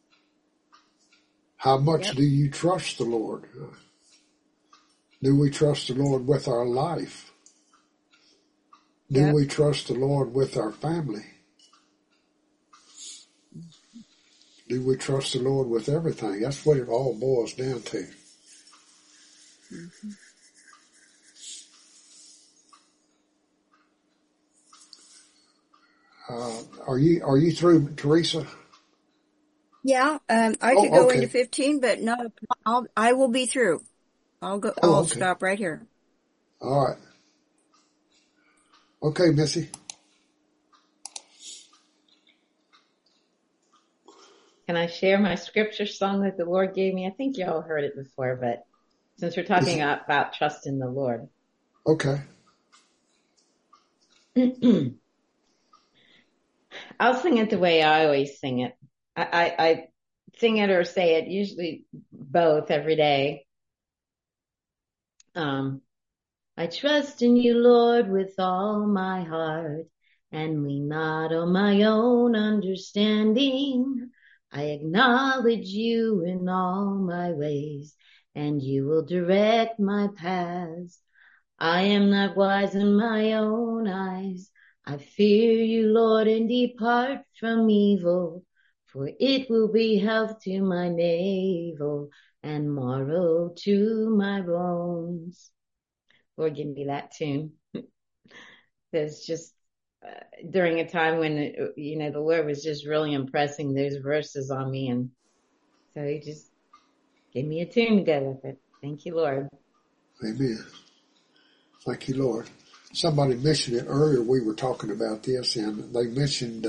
Speaker 1: How much do you trust the Lord? Do we trust the Lord with our life? Do we trust the Lord with our family? Do we trust the Lord with everything? That's what it all boils down to.
Speaker 3: Mm-hmm.
Speaker 1: Are you through, Teresa?
Speaker 3: Yeah, I could go into 15, but no, I will be through. I'll stop right here.
Speaker 1: All right. Okay, Missy.
Speaker 2: Can I share my scripture song that the Lord gave me? I think you all heard it before, but since we're talking about trust in the Lord.
Speaker 1: Okay.
Speaker 2: I'll sing it the way I always sing it. I sing it or say it, usually both every day. I trust in you, Lord, with all my heart, and lean not on my own understanding. I acknowledge you in all my ways, and you will direct my paths. I am not wise in my own eyes. I fear you, Lord, and depart from evil, for it will be health to my navel and marrow to my bones. Lord, give me that tune. There's just during a time when, the Lord was just really impressing those verses on me. And so he just gave me a tune to go with it. Thank you, Lord.
Speaker 1: Amen. Thank you, Lord. Somebody mentioned it earlier. We were talking about this, and they mentioned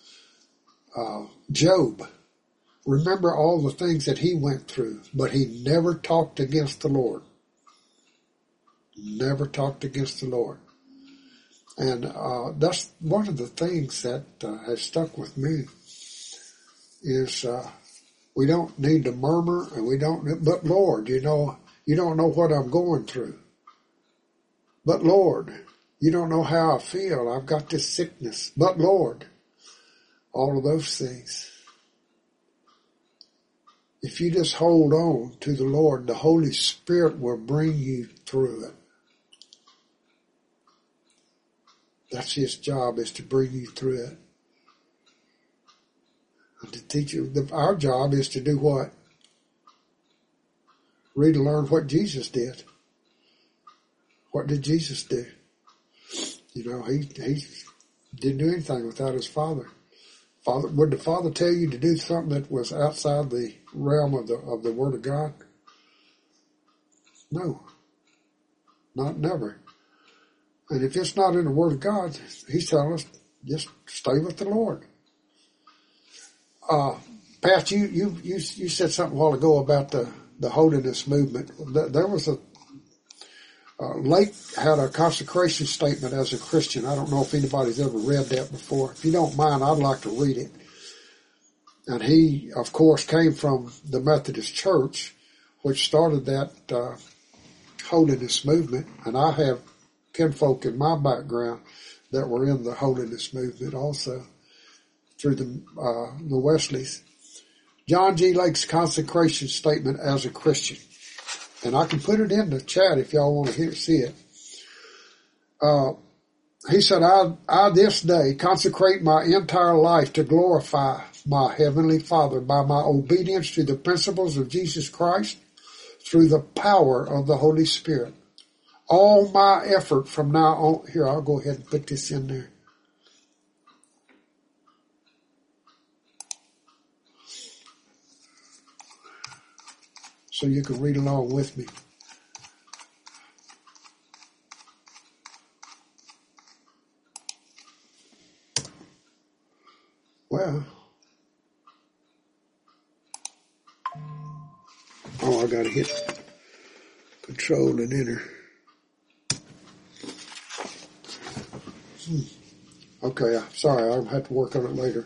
Speaker 1: Job. Remember all the things that he went through, but he never talked against the Lord. Never talked against the Lord. And that's one of the things that has stuck with me is we don't need to murmur, and but Lord, you don't know what I'm going through. But Lord, you don't know how I feel. I've got this sickness. But Lord, all of those things. If you just hold on to the Lord, the Holy Spirit will bring you through it. That's his job, is to bring you through it. And to teach you. Our job is to do what? Read and learn what Jesus did. What did Jesus do? He didn't do anything without his Father. Would the Father tell you to do something that was outside the realm of the Word of God? No. never. And if it's not in the Word of God, he's telling us, just stay with the Lord. Pat, you said something a while ago about the holiness movement. There was Lake had a consecration statement as a Christian. I don't know if anybody's ever read that before. If you don't mind, I'd like to read it. And he, of course, came from the Methodist Church, which started that holiness movement. And I have kinfolk in my background that were in the holiness movement also through the Wesleys. John G. Lake's consecration statement as a Christian. And I can put it in the chat if y'all want to see it. He said, I this day consecrate my entire life to glorify my Heavenly Father by my obedience to the principles of Jesus Christ through the power of the Holy Spirit. All my effort from now on, here, I'll go ahead and put this in there. So you can read along with me. Well, I got to hit Control and Enter. Okay, sorry, I'll have to work on it later.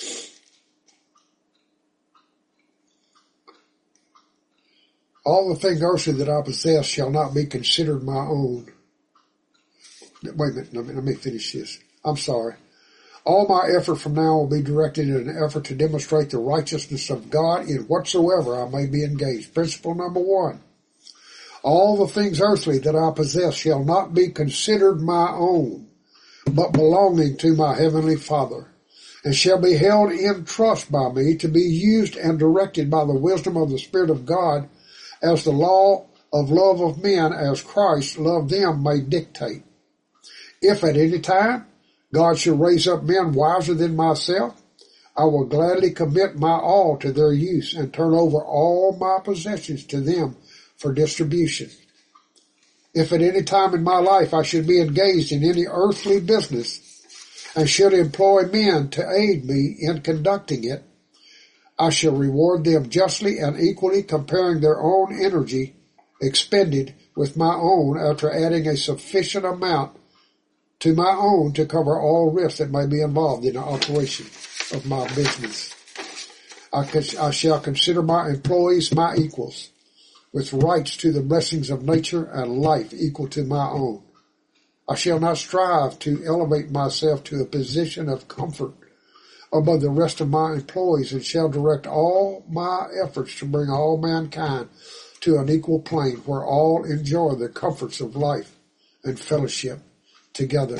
Speaker 1: All the things earthly that I possess shall not be considered my own. Wait a minute, let me finish this. I'm sorry. All my effort from now will be directed in an effort to demonstrate the righteousness of God in whatsoever I may be engaged. Principle number 1. All the things earthly that I possess shall not be considered my own, but belonging to my Heavenly Father, and shall be held in trust by me to be used and directed by the wisdom of the Spirit of God as the law of love of men as Christ loved them may dictate. If at any time God should raise up men wiser than myself, I will gladly commit my all to their use and turn over all my possessions to them for distribution. If at any time in my life I should be engaged in any earthly business and should employ men to aid me in conducting it, I shall reward them justly and equally, comparing their own energy expended with my own after adding a sufficient amount to my own to cover all risks that may be involved in the operation of my business. I shall consider my employees my equals, with rights to the blessings of nature and life equal to my own. I shall not strive to elevate myself to a position of comfort above the rest of my employees, and shall direct all my efforts to bring all mankind to an equal plane where all enjoy the comforts of life and fellowship together.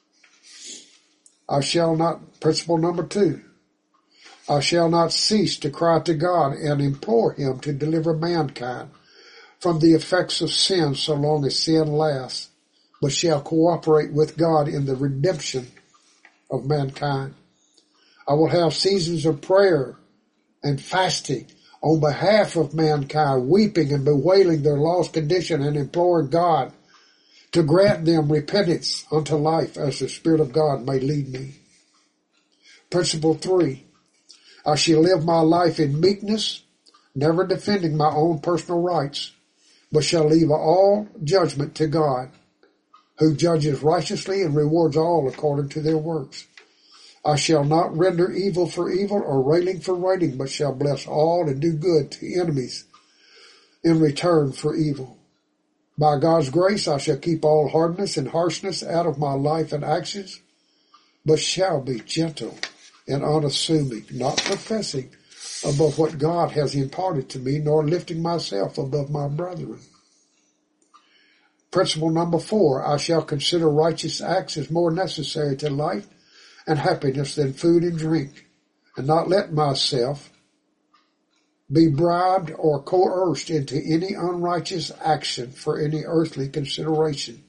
Speaker 1: Principle number 2, I shall not cease to cry to God and implore Him to deliver mankind from the effects of sin so long as sin lasts, but shall cooperate with God in the redemption of mankind. I will have seasons of prayer and fasting on behalf of mankind, weeping and bewailing their lost condition and imploring God to grant them repentance unto life as the Spirit of God may lead me. Principle 3, I shall live my life in meekness, never defending my own personal rights, but shall leave all judgment to God, who judges righteously and rewards all according to their works. I shall not render evil for evil or railing for railing, but shall bless all and do good to enemies in return for evil. By God's grace I shall keep all hardness and harshness out of my life and actions, but shall be gentle and unassuming, not professing above what God has imparted to me, nor lifting myself above my brethren. Principle number 4, I shall consider righteous acts as more necessary to life and happiness than food and drink, and not let myself be bribed or coerced into any unrighteous action for any earthly consideration.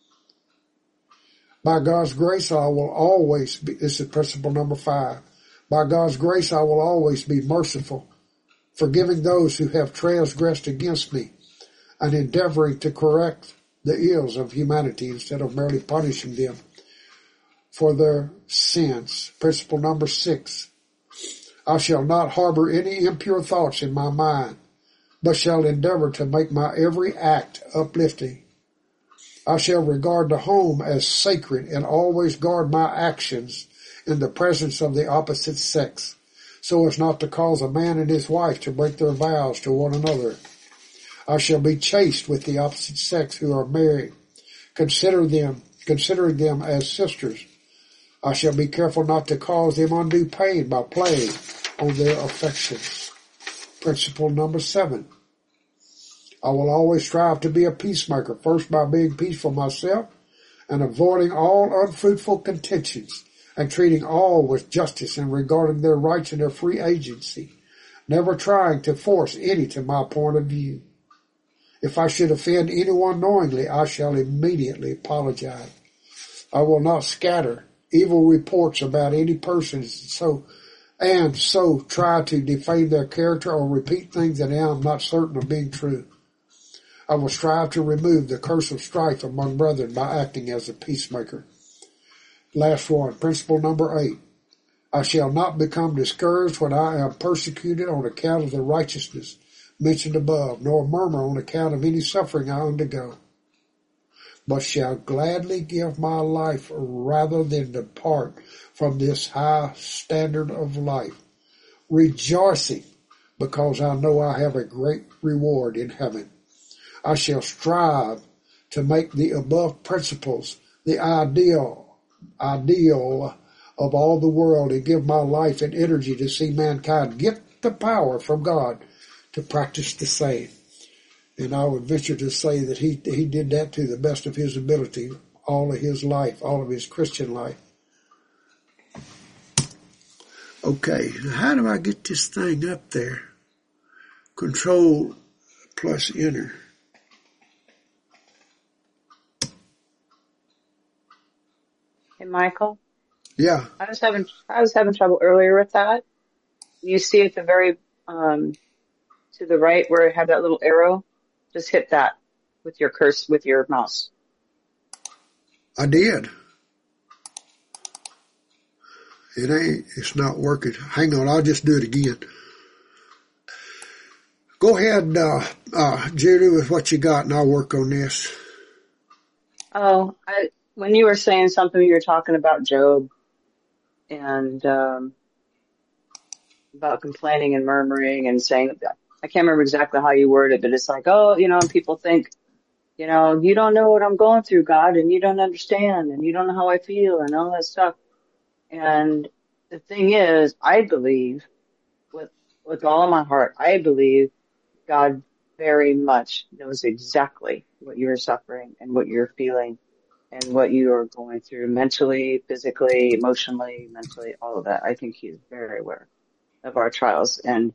Speaker 1: By God's grace I will always be, this is principle number 5, by God's grace I will always be merciful, forgiving those who have transgressed against me, and endeavoring to correct the ills of humanity instead of merely punishing them for their sins. Principle number 6, I shall not harbor any impure thoughts in my mind, but shall endeavor to make my every act uplifting. I shall regard the home as sacred and always guard my actions in the presence of the opposite sex, so as not to cause a man and his wife to break their vows to one another. I shall be chaste with the opposite sex who are married, considering them as sisters. I shall be careful not to cause them undue pain by playing on their affections. Principle number 7, I will always strive to be a peacemaker, first by being peaceful myself and avoiding all unfruitful contentions, and treating all with justice and regarding their rights and their free agency, never trying to force any to my point of view. If I should offend anyone knowingly, I shall immediately apologize. I will not scatter evil reports about any person so try to defame their character or repeat things that I am not certain of being true. I will strive to remove the curse of strife among brethren by acting as a peacemaker. Last one, principle number 8. I shall not become discouraged when I am persecuted on account of the righteousness mentioned above, nor murmur on account of any suffering I undergo, but shall gladly give my life rather than depart from this high standard of life, rejoicing because I know I have a great reward in heaven. I shall strive to make the above principles the ideal of all the world, and give my life and energy to see mankind get the power from God to practice the same. And I would venture to say that he did that to the best of his ability, all of his life, all of his Christian life. Okay, how do I get this thing up there? Control plus enter.
Speaker 5: Hey, Michael.
Speaker 1: Yeah.
Speaker 5: I was having trouble earlier with that. You see at the very, to the right where it had that little arrow, just hit that with your mouse.
Speaker 1: I did. It's not working. Hang on, I'll just do it again. Go ahead, Judy, with what you got, and I'll work on this.
Speaker 5: Oh, when you were saying something, you were talking about Job and about complaining and murmuring and saying, I can't remember exactly how you worded it, but it's like, oh, people think, you don't know what I'm going through, God, and you don't understand, and you don't know how I feel, and all that stuff. And the thing is, I believe with all of my heart, I believe God very much knows exactly what you're suffering and what you're feeling and what you are going through mentally, physically, emotionally, mentally, all of that. I think He's very aware of our trials. And,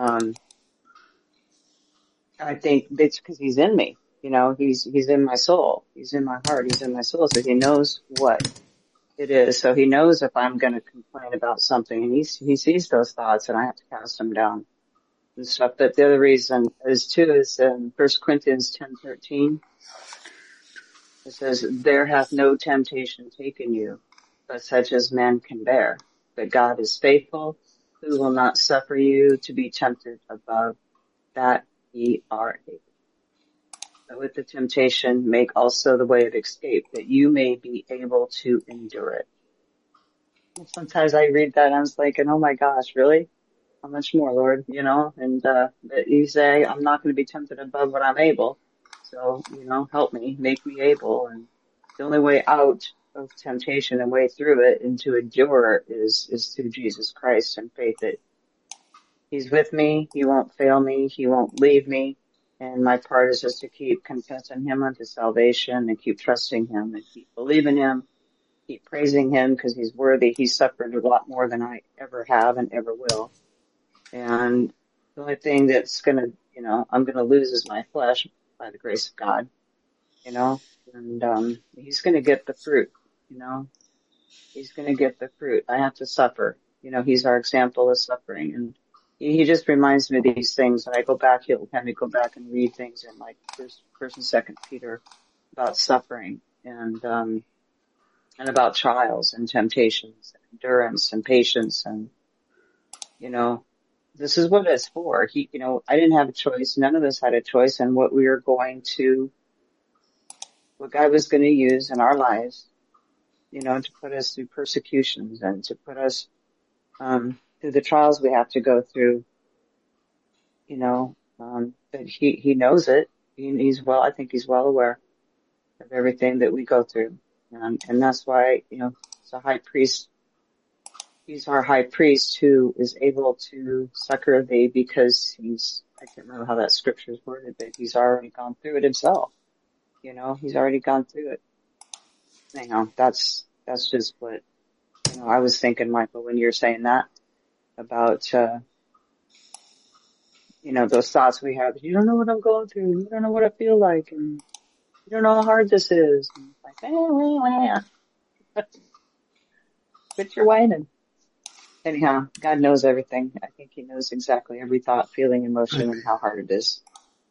Speaker 5: I think it's because He's in me. He's in my soul. He's in my heart. He's in my soul. So He knows what it is. So He knows if I'm going to complain about something, and He sees those thoughts, and I have to cast them down and stuff. But the other reason is in 1 Corinthians 10:13. It says, there hath no temptation taken you, but such as man can bear. But God is faithful, who will not suffer you to be tempted above that ye are able. But with the temptation, make also the way of escape, that you may be able to endure it. And sometimes I read that and I was thinking, oh my gosh, really? How much more, Lord? And but you say, I'm not going to be tempted above what I'm able. So, help me, make me able. And the only way out of temptation and way through it and to endure is through Jesus Christ and faith that He's with me. He won't fail me. He won't leave me. And my part is just to keep confessing Him unto salvation and keep trusting Him and keep believing Him, keep praising Him because He's worthy. He suffered a lot more than I ever have and ever will. And the only thing that's I'm gonna lose is my flesh by the grace of God, and He's gonna get the fruit, He's gonna get the fruit. I have to suffer. He's our example of suffering, and He just reminds me of these things. And I go back, He'll have me go back and read things in like First and Second Peter about suffering and about trials and temptations, and endurance and patience, and this is what it's for. I didn't have a choice. None of us had a choice in what God was going to use in our lives, to put us through persecutions and to put us, through the trials we have to go through, but He knows it. I think He's well aware of everything that we go through. And that's why, it's a high priest. He's our high priest who is able to succor thee because I can't remember how that scripture is worded, but He's already gone through it Himself. He's already gone through it. Anyhow, that's just what, I was thinking, Michael, when you're saying that about, those thoughts we have. You don't know what I'm going through. You don't know what I feel like. And you don't know how hard this is. And it's like, quit your whining. Anyhow, God knows everything. I think He knows exactly every thought, feeling, emotion, and how hard it is.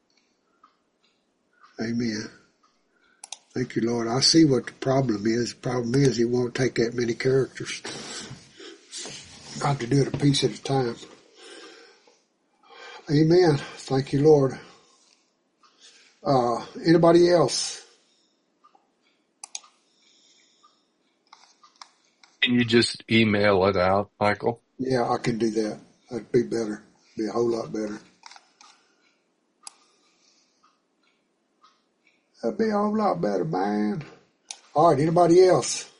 Speaker 1: Amen. Thank you, Lord. I see what the problem is. The problem is He won't take that many characters. Got to do it a piece at a time. Amen. Thank you, Lord. Anybody else?
Speaker 6: Can you just email it out, Michael?
Speaker 1: Yeah, I can do that. That'd be better. Be a whole lot better. That'd be a whole lot better, man. All right, anybody else?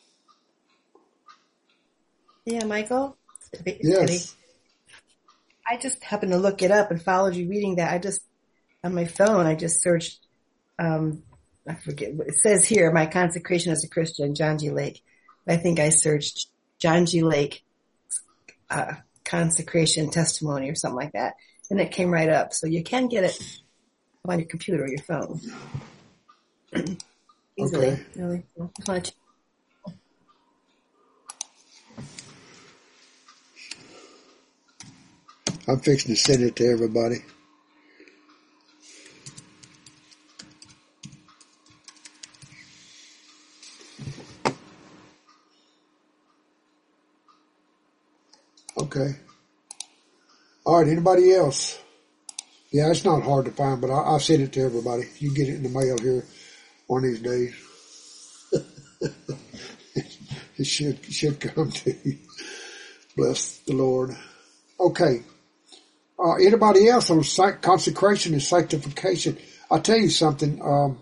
Speaker 9: Yeah, Michael?
Speaker 1: Yes.
Speaker 9: I just happened to look it up and followed you reading that. On my phone, I just searched, I forget what it says here, my consecration as a Christian, John G. Lake. I think I searched John G. Lake, consecration testimony or something like that. And it came right up. So you can get it on your computer or your phone. Easily.
Speaker 1: Okay.
Speaker 9: Really.
Speaker 1: I'm fixing to send it to everybody. Okay. All right, anybody else? Yeah, it's not hard to find, but I'll send it to everybody. You get it in the mail here one of these days. It should come to you. Bless the Lord. Okay. Anybody else on consecration and sanctification? I'll tell you something.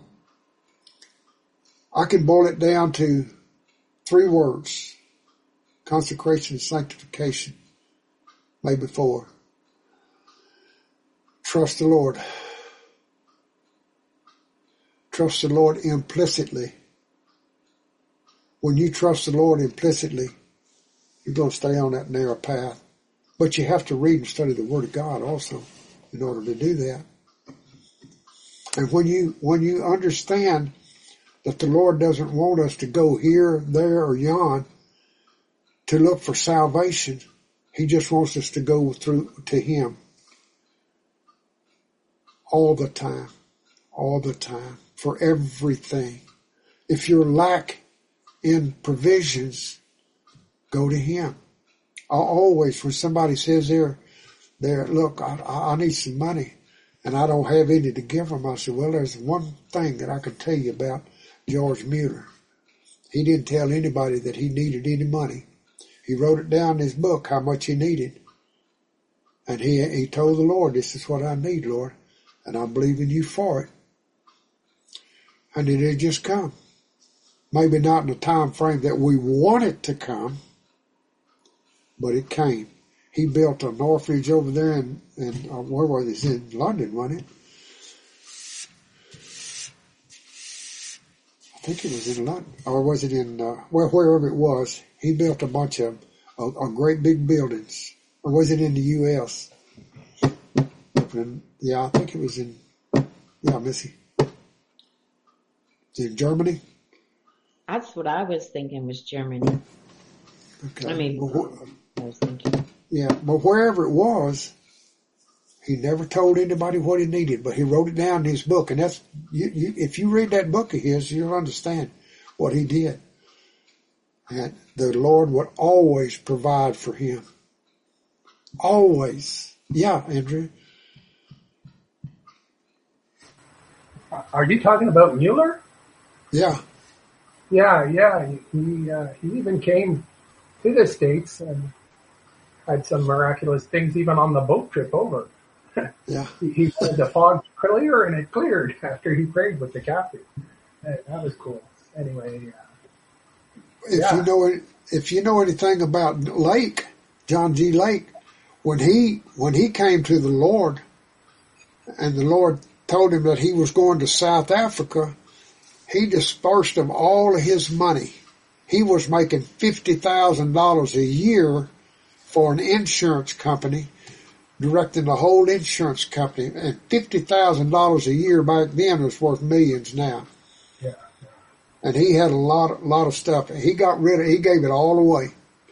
Speaker 1: I can boil it down to 3 words. Consecration and sanctification. Maybe 4. Trust the Lord. Trust the Lord implicitly. When you trust the Lord implicitly, you're going to stay on that narrow path. But you have to read and study the Word of God also in order to do that. And when you understand that the Lord doesn't want us to go here, there, or yon to look for salvation, He just wants us to go through to Him all the time, for everything. If you're lack in provisions, go to Him. I always, when somebody says look, I need some money and I don't have any to give them, I said, well, there's one thing that I can tell you about George Mueller. He didn't tell anybody that he needed any money. He wrote it down in his book how much he needed. And he told the Lord, this is what I need, Lord, and I'm believing you for it. And it had just come. Maybe not in the time frame that we want it to come, but it came. He built an orphanage over there in where was it? In London, wasn't it? I think it was in London, or was it in wherever it was. He built a bunch of great big buildings, or was it in the U.S.? Yeah, I think it was in. Yeah, Missy. In Germany.
Speaker 2: That's what I was thinking was Germany.
Speaker 1: Okay.
Speaker 2: I mean, I was thinking.
Speaker 1: Yeah, but wherever it was, he never told anybody what he needed, but he wrote it down in his book. And that's, if you read that book of his, you'll understand what he did. And the Lord would always provide for him. Always. Yeah, Andrew.
Speaker 4: Are you talking about Mueller?
Speaker 1: Yeah.
Speaker 4: Yeah. He even came to the States and had some miraculous things even on the boat trip over.
Speaker 1: Yeah.
Speaker 4: He said the fog clear, and it cleared after he prayed with the captain. That was cool. Anyway,
Speaker 1: if you know anything about Lake, John G. Lake, when he came to the Lord, and the Lord told him that he was going to South Africa, he dispersed him all of his money. He was making $50,000 a year for an insurance company, directing the whole insurance company, and $50,000 a year back then was worth millions now.
Speaker 4: Yeah.
Speaker 1: And he had a lot of stuff. He gave it all away.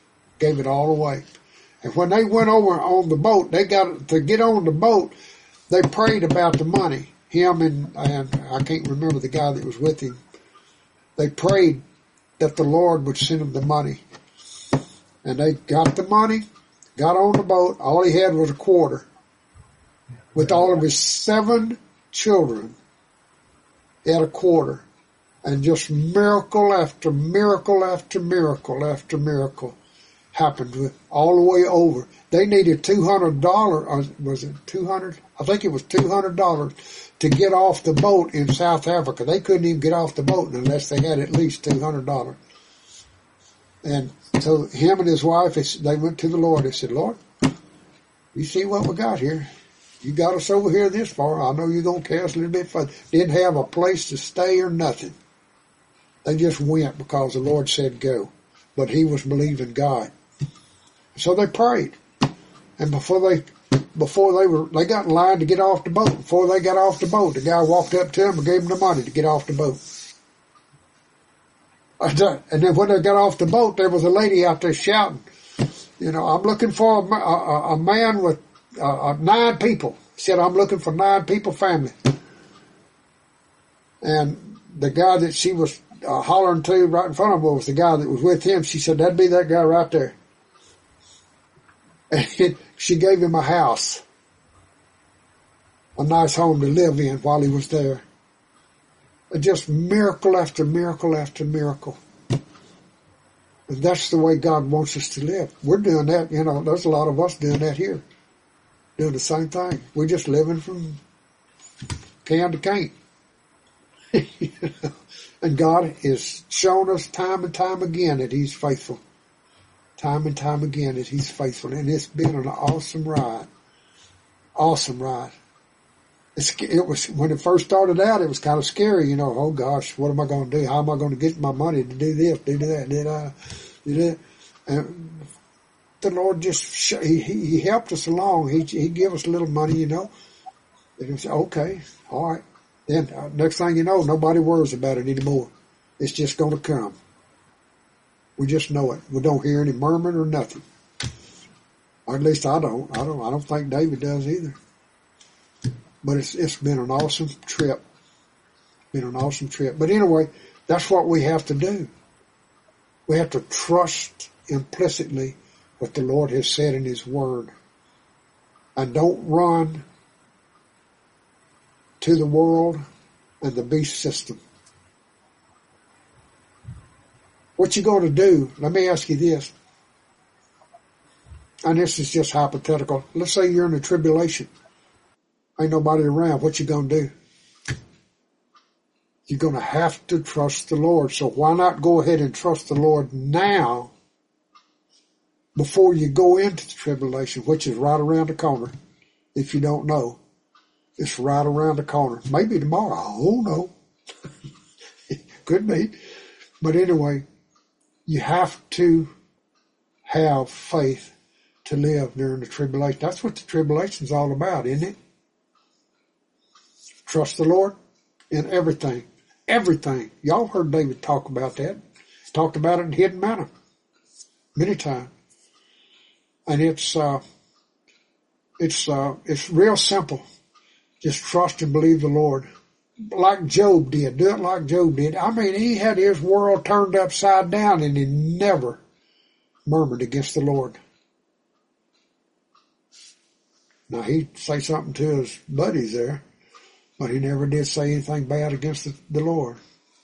Speaker 1: And when they went over on the boat, they got to get on the boat. They prayed about the money. Him and I can't remember the guy that was with him. They prayed that the Lord would send them the money. And they got the money, got on the boat. All he had was a quarter. With all of his 7 children, he had a quarter. And just miracle after miracle after miracle after miracle happened with all the way over. They needed $200, was it 200? I think it was $200 to get off the boat in South Africa. They couldn't even get off the boat unless they had at least $200. And so him and his wife, they went to the Lord. They said, Lord, you see what we got here. You got us over here this far. I know you're going to carry us a little bit further. Didn't have a place to stay or nothing. They just went because the Lord said go. But he was believing God. So they prayed. And they got in line to get off the boat. Before they got off the boat, the guy walked up to them and gave them the money to get off the boat. And then when they got off the boat, there was a lady out there shouting, I'm looking for a man with 9 people. She said, I'm looking for 9 people family. And the guy that she was hollering to right in front of her was the guy that was with him. She said, that'd be that guy right there. And she gave him a house, a nice home to live in while he was there. Just miracle after miracle after miracle. And that's the way God wants us to live. We're doing that, there's a lot of us doing that here. Doing the same thing. We're just living from can to can't. And God has shown us time and time again that He's faithful. Time and time again that He's faithful. And it's been an awesome ride. Awesome ride. It was, when it first started out, it was kind of scary, oh gosh, what am I going to do? How am I going to get my money to do this, do that, do that? And the Lord just, He helped us along. He gave us a little money, And it was, okay, all right. Then next thing you know, nobody worries about it anymore. It's just going to come. We just know it. We don't hear any murmuring or nothing. Or at least I don't. I don't think David does either. But it's been an awesome trip. Been an awesome trip. But anyway, that's what we have to do. We have to trust implicitly what the Lord has said in His Word. And don't run to the world and the beast system. What you going to do? Let me ask you this. And this is just hypothetical. Let's say you're in a tribulation. Ain't nobody around. What you going to do? You're going to have to trust the Lord. So why not go ahead and trust the Lord now before you go into the tribulation, which is right around the corner. If you don't know, it's right around the corner. Maybe tomorrow. I don't know. Could be. But anyway, you have to have faith to live during the tribulation. That's what the tribulation's all about, isn't it? Trust the Lord in everything. Everything. Y'all heard David talk about that. He talked about it in Hidden Manna many times. And it's real simple. Just trust and believe the Lord. Like Job did. Do it like Job did. I mean, he had his world turned upside down and he never murmured against the Lord. Now, he'd say something to his buddies there, but he never did say anything bad against the Lord.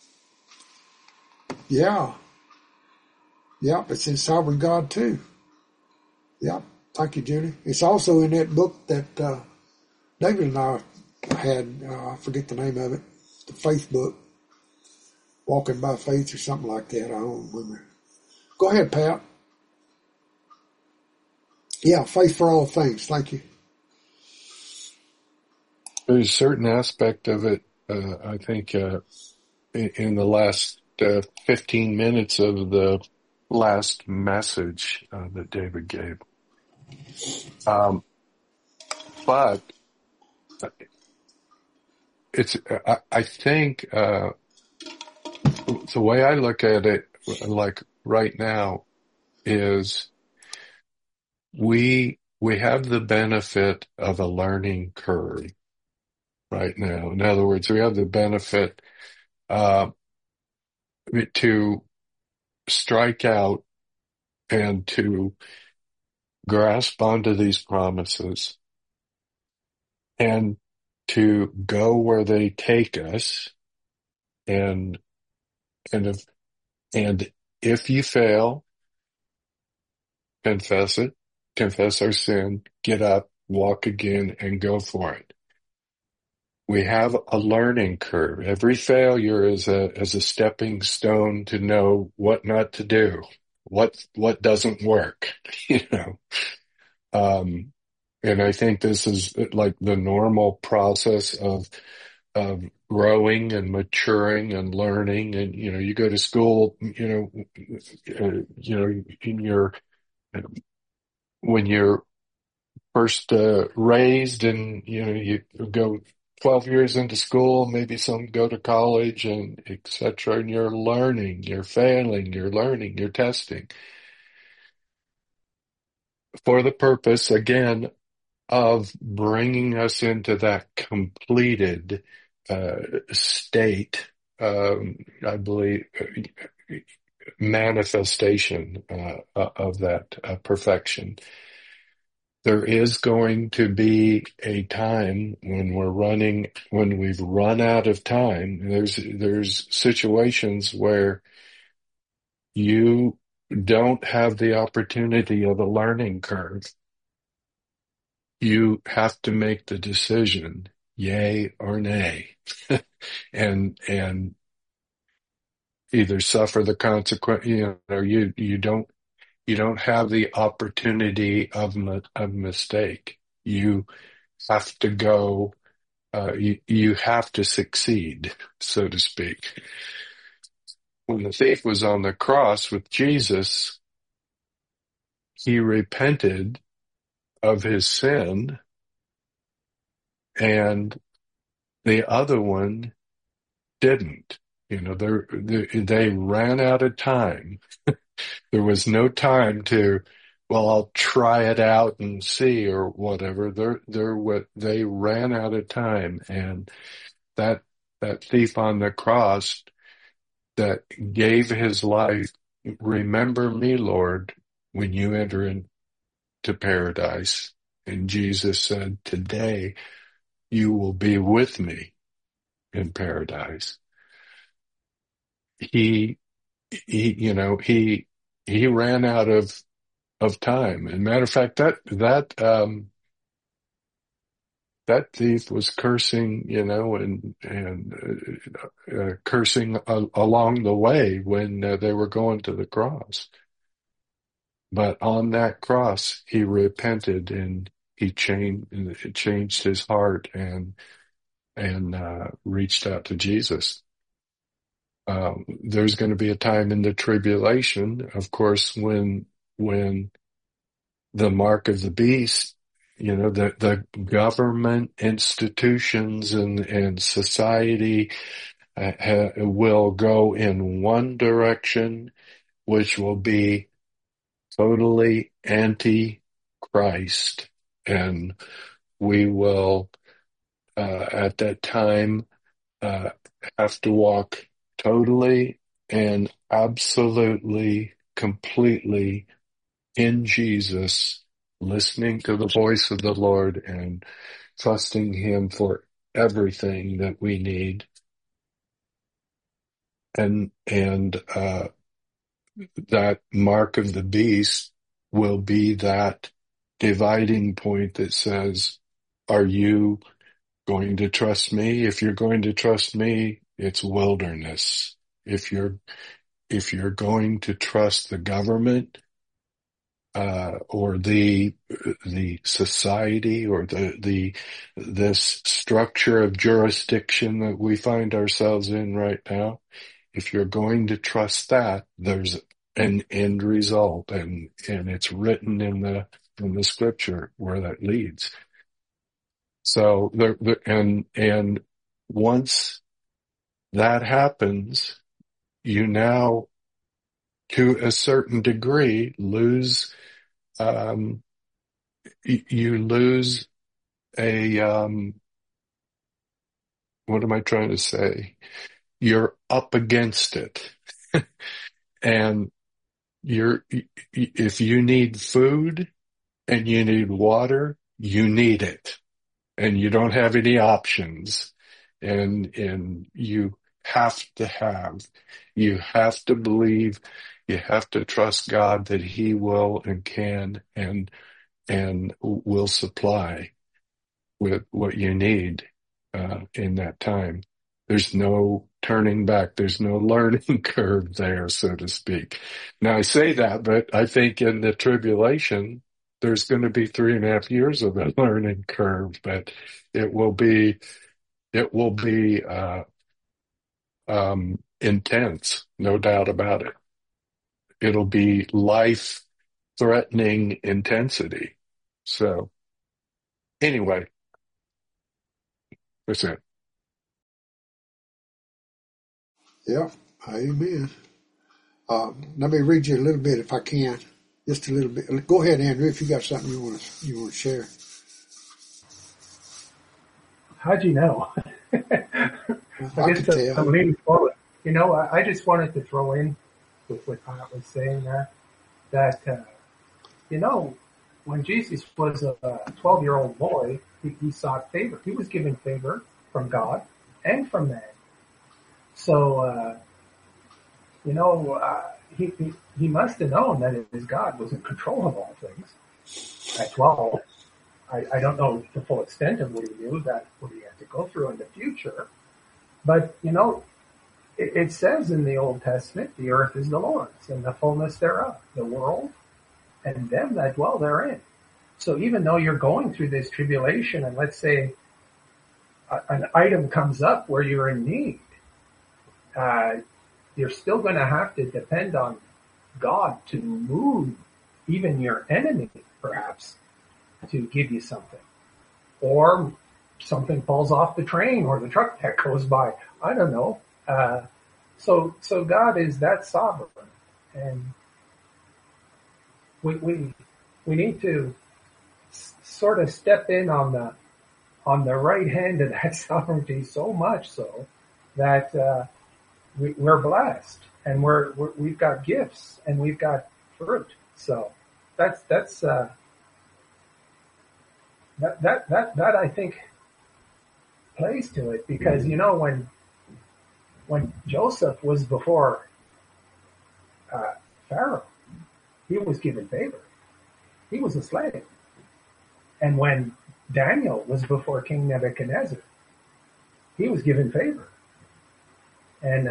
Speaker 1: Yeah. Yep, it's in Sovereign God too. Yep, thank you, Judy. It's also in that book that David and I had, I forget the name of it, the faith book, Walking by Faith or something like that. I don't remember. Go ahead, Pat. Yeah, faith for all things. Thank you.
Speaker 6: There's a certain aspect of it, I think, in the last 15 minutes of the last message that David gave. But it's, I think, the way I look at it, like right now, is we have the benefit of a learning curve right now. In other words, we have the benefit to strike out and to grasp onto these promises and to go where they take us. And if you fail, confess it, confess our sin, get up, walk again, and go for it. We have a learning curve. Every failure is a stepping stone to know what not to do, what doesn't work, And I think this is like the normal process of growing and maturing and learning. And, you go to school, when you're first raised and, you go 12 years into school, maybe some go to college and etc. And you're learning, you're failing, you're learning, you're testing for the purpose, again, of bringing us into that completed state, I believe, manifestation of that perfection. There is going to be a time when we've run out of time. There's situations where you don't have the opportunity of a learning curve. You have to make the decision, yay or nay, and either suffer the consequence, or you don't have the opportunity of mistake. You have to go, you have to succeed, so to speak. When the thief was on the cross with Jesus, he repented of his sin, and the other one didn't. They ran out of time. There was no time to, well, I'll try it out and see or whatever. They ran out of time, and that thief on the cross that gave his life, remember me, Lord, when you enter into paradise. And Jesus said, today you will be with me in paradise. He ran out of time. And matter of fact, that thief was cursing, and cursing along the way when they were going to the cross. But on that cross, he repented and he changed his heart and reached out to Jesus. There's going to be a time in the tribulation, of course, when the mark of the beast, the government institutions and society will go in one direction, which will be totally anti-Christ. And we will, at that time, have to walk totally and absolutely, completely in Jesus, listening to the voice of the Lord and trusting Him for everything that we need. And that mark of the beast will be that dividing point that says, are you going to trust me? If you're going to trust me, it's wilderness. If you're going to trust the government, or the society, or this structure of jurisdiction that we find ourselves in right now, if you're going to trust that, there's an end result, and it's written in the scripture where that leads. So and once that happens, you now, to a certain degree, lose you lose a what am I trying to say? You're up against it. And if you need food and you need water, you need it. And you don't have any options. And you have to believe, you have to trust God that He will and can and will supply with what you need in that time. There's no turning back. There's no learning curve there, so to speak. Now I say that, but I think in the tribulation, there's going to be 3.5 years of a learning curve, but it will be intense, no doubt about it. It'll be life-threatening intensity. So, anyway, That's it.
Speaker 1: Yeah. Amen. Let me read you a little bit if I can. Just a little bit. Go ahead, Andrew, if you got something you want to share.
Speaker 4: How'd you know?
Speaker 1: I can tell.
Speaker 4: I'm leaning forward. I just wanted to throw in with what Pat was saying there, that, when Jesus was a 12-year-old boy, he sought favor. He was given favor from God and from man. So, he must have known that his God was in control of all things. At 12, I don't know the full extent of what he knew, what he had to go through in the future. But, it says in the Old Testament, the earth is the Lord's and the fullness thereof, the world and them that dwell therein. So even though you're going through this tribulation, and let's say an item comes up where you're in need, you're still going to have to depend on God to move even your enemy, perhaps, to give you something. Or something falls off the train or the truck that goes by. I don't know. So God is that sovereign, and we need to sort of step in on the right hand of that sovereignty, so much so that we're blessed, and we've got gifts and we've got fruit. So that I think plays to it, because when Joseph was before Pharaoh, he was given favor. He was a slave. And when Daniel was before King Nebuchadnezzar, he was given favor. And,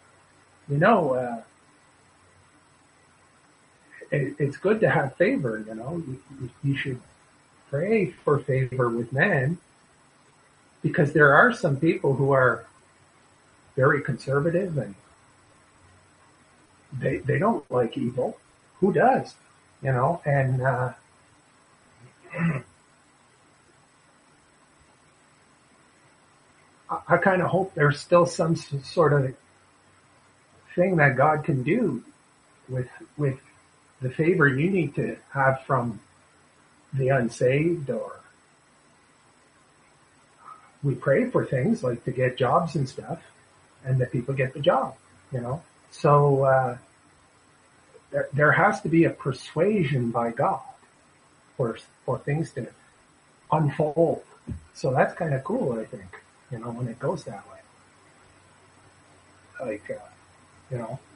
Speaker 4: it's good to have favor, You should pray for favor with men, because there are some people who are very conservative and they don't like evil. Who does? And I kind of hope there's still some sort of thing that God can do with the favor you need to have from the unsaved. Or we pray for things like to get jobs and stuff, and that people get the job, So there has to be a persuasion by God for things to unfold. So that's kind of cool, I think, when it goes that way. Like, I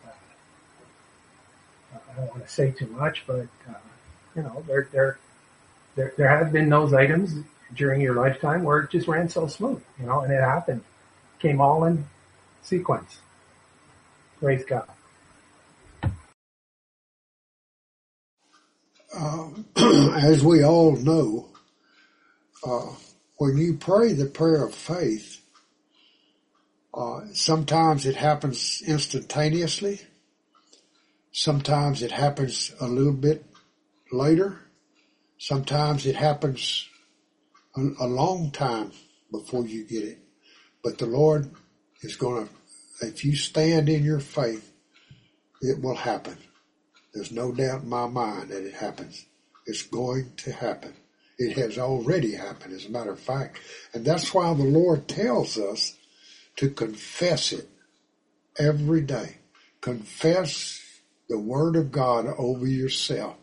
Speaker 4: don't want to say too much, but there have been those items during your lifetime where it just ran so smooth, and it happened, came all in sequence. Praise God.
Speaker 1: As we all know, when you pray the prayer of faith, sometimes it happens instantaneously. Sometimes it happens a little bit later. Sometimes it happens a long time before you get it. But the Lord is going to, if you stand in your faith, it will happen. There's no doubt in my mind that it happens. It's going to happen. It has already happened, as a matter of fact. And that's why the Lord tells us to confess it every day. Confess the Word of God over yourself.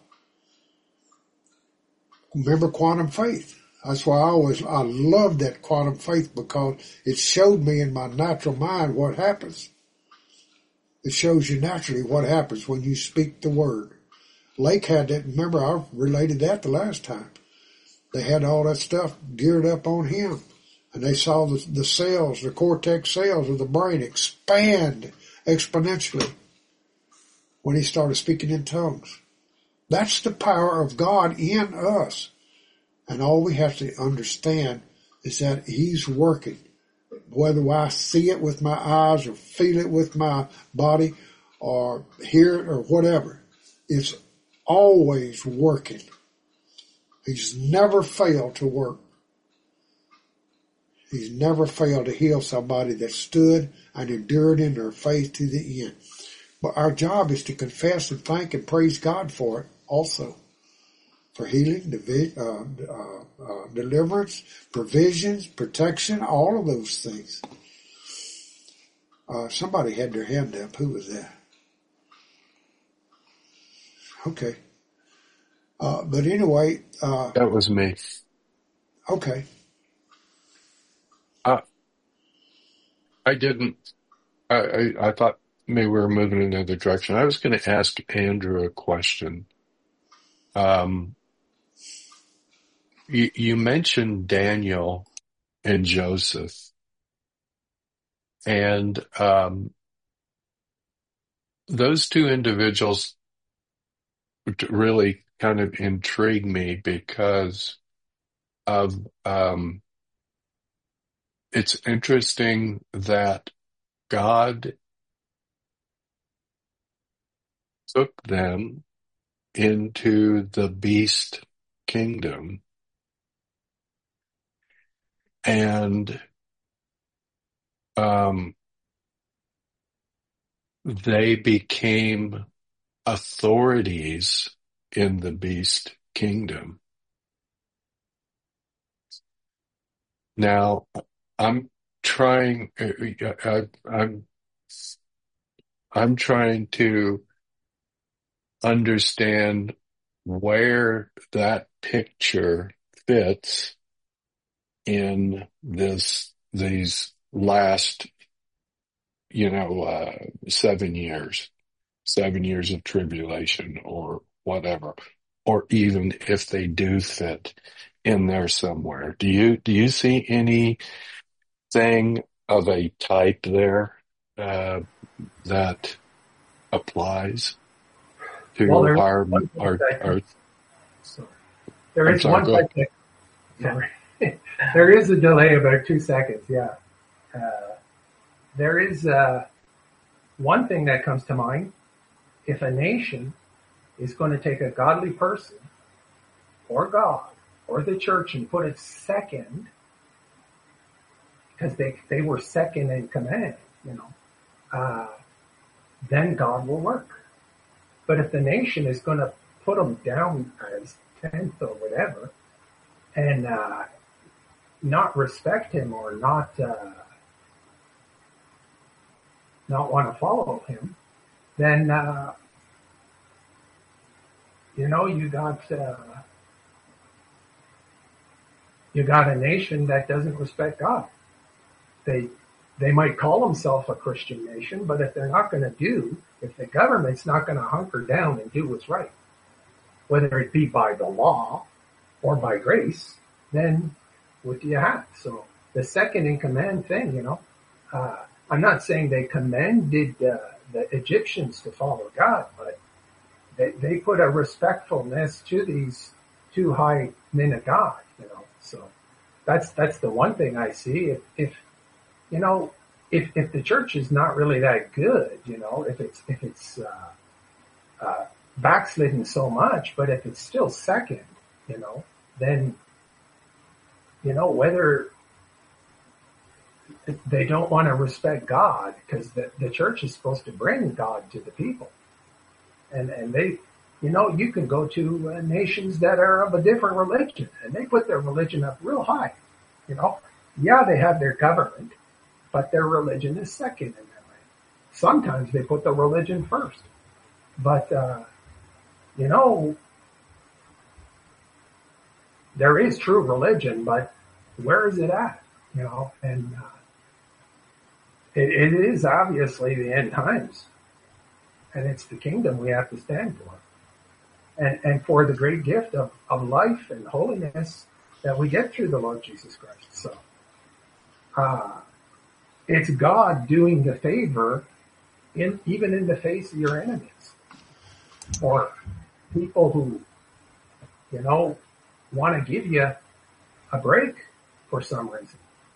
Speaker 1: Remember quantum faith. That's why I love that quantum faith, because it showed me in my natural mind what happens. It shows you naturally what happens when you speak the Word. Lake had that. Remember, I related that the last time. They had all that stuff geared up on him. And they saw the cells, the cortex cells of the brain expand exponentially when he started speaking in tongues. That's the power of God in us. And all we have to understand is that he's working. Whether I see it with my eyes or feel it with my body or hear it or whatever, it's always working. He's never failed to work. He's never failed to heal somebody that stood and endured in their faith to the end. But our job is to confess and thank and praise God for it also. For healing, deliverance, provisions, protection, all of those things. Somebody had their hand up. Who was that? Okay. But anyway.
Speaker 6: That was me.
Speaker 1: Okay.
Speaker 6: I didn't. I thought maybe we were moving in another direction. I was going to ask Andrew a question. You mentioned Daniel and Joseph, and those two individuals really kind of intrigue me because of it's interesting that God took them into the beast kingdom, and they became authorities in the beast kingdom. Now, I'm trying to understand where that picture fits in these last 7 years of tribulation or whatever, or even if they do fit in there somewhere. Do you see anything of a type there that applies to our
Speaker 4: sorry. There is one type that, sorry. There is a delay about 2 seconds. Yeah. There is one thing that comes to mind. If a nation is going to take a godly person or God or the church and put it second, because they were second in command, then God will work. But if the nation is going to put them down as 10th or whatever, and not respect him or not want to follow him, then you got a nation that doesn't respect God. They might call themselves a Christian nation, but if the government's not going to hunker down and do what's right, whether it be by the law or by grace, then what do you have? So the second in command thing, I'm not saying they commended the Egyptians to follow God, but they put a respectfulness to these two high men of God, So that's the one thing I see. If the church is not really that good, if it's backslidden so much, but if it's still second, then whether they don't want to respect God, because the church is supposed to bring God to the people. And they, you can go to nations that are of a different religion and they put their religion up real high. Yeah, they have their government, but their religion is second in their way. Sometimes they put the religion first. But, there is true religion, but where is it at? And it is obviously the end times. And it's the kingdom we have to stand for. And for the great gift of life and holiness that we get through the Lord Jesus Christ. So, it's God doing the favor even in the face of your enemies. Or people who, want to give you a break for some reason.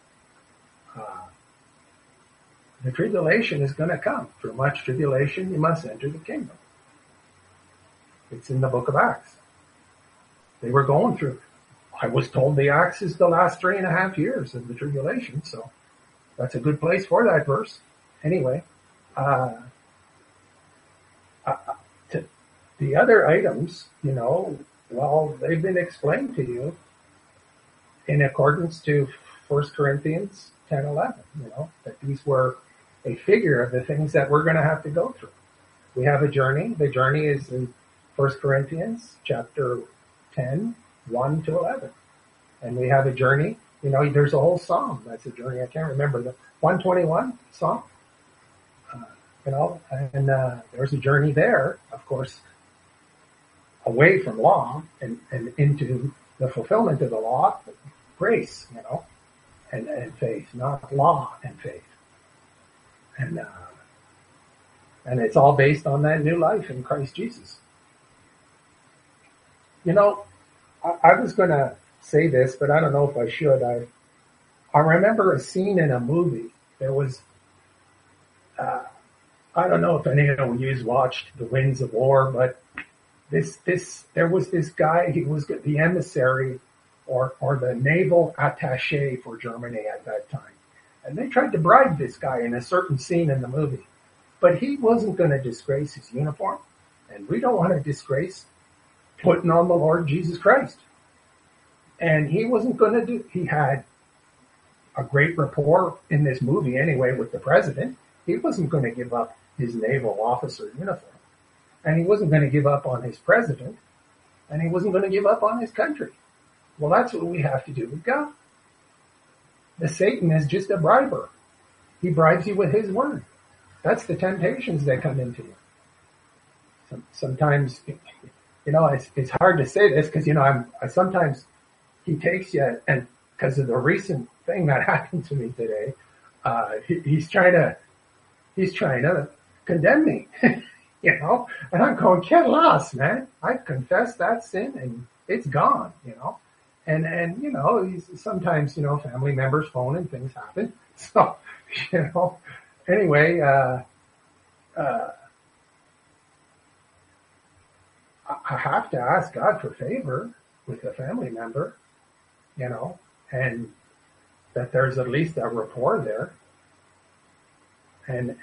Speaker 4: The tribulation is going to come. Through much tribulation, you must enter the kingdom. It's in the book of Acts. They were going through. I was told the Acts is the last 3.5 years of the tribulation, so that's a good place for that verse. Anyway, the other items, well, they've been explained to you in accordance to 1 Corinthians 10:11, that these were a figure of the things that we're going to have to go through. We have a journey. The journey is in 1 Corinthians chapter 10, 1 to 11. And we have a journey. There's a whole psalm that's a journey. I can't remember the 121 psalm. And there's a journey there, of course, away from law and into the fulfillment of the law, grace, and faith, not law and faith. And it's all based on that new life in Christ Jesus. I was going to say this, but I don't know if I should. I remember a scene in a movie. There was, I don't know if any of you watched The Winds of War, but there was this guy, he was the emissary or the naval attaché for Germany at that time. And they tried to bribe this guy in a certain scene in the movie. But he wasn't going to disgrace his uniform. And we don't want to disgrace putting on the Lord Jesus Christ. And he wasn't going to he had a great rapport in this movie anyway with the president. He wasn't going to give up his naval officer uniform. And he wasn't going to give up on his president. And he wasn't going to give up on his country. Well, that's what we have to do with God. The Satan is just a briber. He bribes you with his word. That's the temptations that come into you. Sometimes, it's hard to say this because, sometimes he takes you, and because of the recent thing that happened to me today, he's trying to condemn me, and I'm going, get lost, man. I confess that sin and it's gone, and sometimes, family members phone and things happen. So, anyway, I have to ask God for favor with a family member, and that there's at least a rapport there and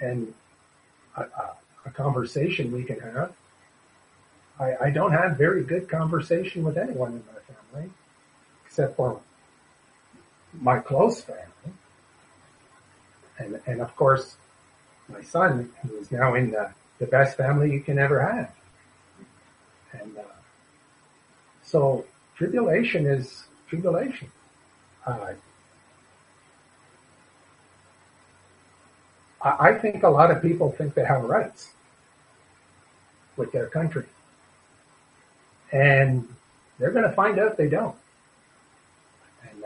Speaker 4: a conversation we can have. I don't have very good conversation with anyone in my family, except for my close family. And of course, my son, who is now in the best family you can ever have. And so tribulation is tribulation. I think a lot of people think they have rights with their country. And they're going to find out they don't. And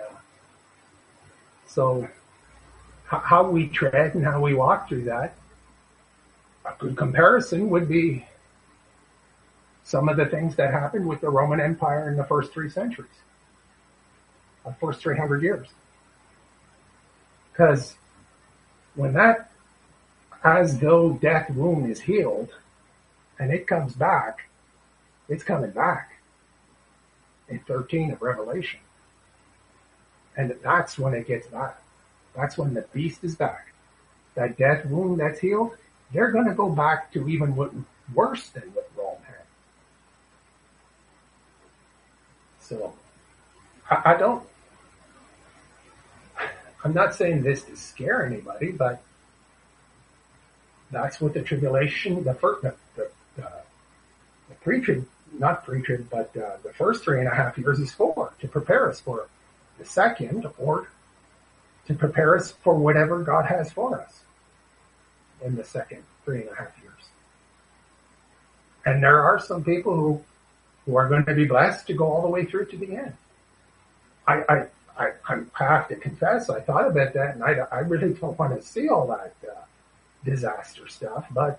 Speaker 4: so how we tread and how we walk through that, a good comparison would be some of the things that happened with the Roman Empire in the first 3 centuries, the first 300 years. Because when that as though death wound is healed and it comes back, it's coming back in 13 of Revelation. And that's when it gets back. That's when the beast is back. That death wound that's healed, they're going to go back to even worse than what Rome had. So, I'm not saying this to scare anybody, but that's what the tribulation, the first 3.5 years is for, to prepare us for the second, or to prepare us for whatever God has for us in the second 3.5 years. And there are some people who are going to be blessed to go all the way through to the end. I have to confess, I thought about that, and I really don't want to see all that disaster stuff, but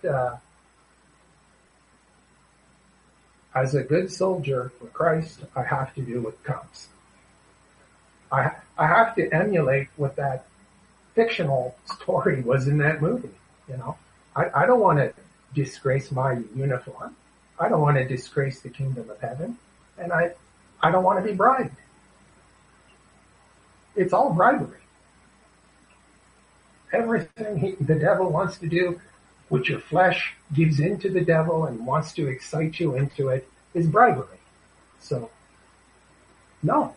Speaker 4: as a good soldier for Christ, I have to do what comes. I have to emulate what that fictional story was in that movie. I don't want to disgrace my uniform. I don't want to disgrace the kingdom of heaven, and I don't want to be bribed. It's all bribery. Everything the devil wants to do, which your flesh gives into the devil and wants to excite you into it, is bribery. So, no.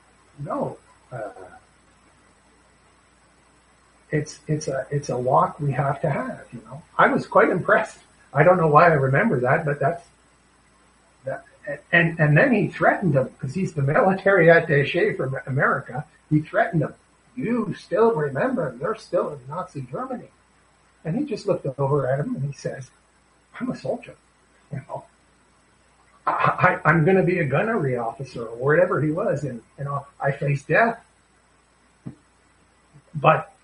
Speaker 4: It's a walk we have to have, you know. I was quite impressed. I don't know why I remember that, but that's that. And then he threatened him, because he's the military attaché for America. He threatened him. You still remember, you're still in Nazi Germany. And he just looked over at him and he says, I'm a soldier, you know. I'm going to be a gunnery officer or wherever he was, and you know, I face death. But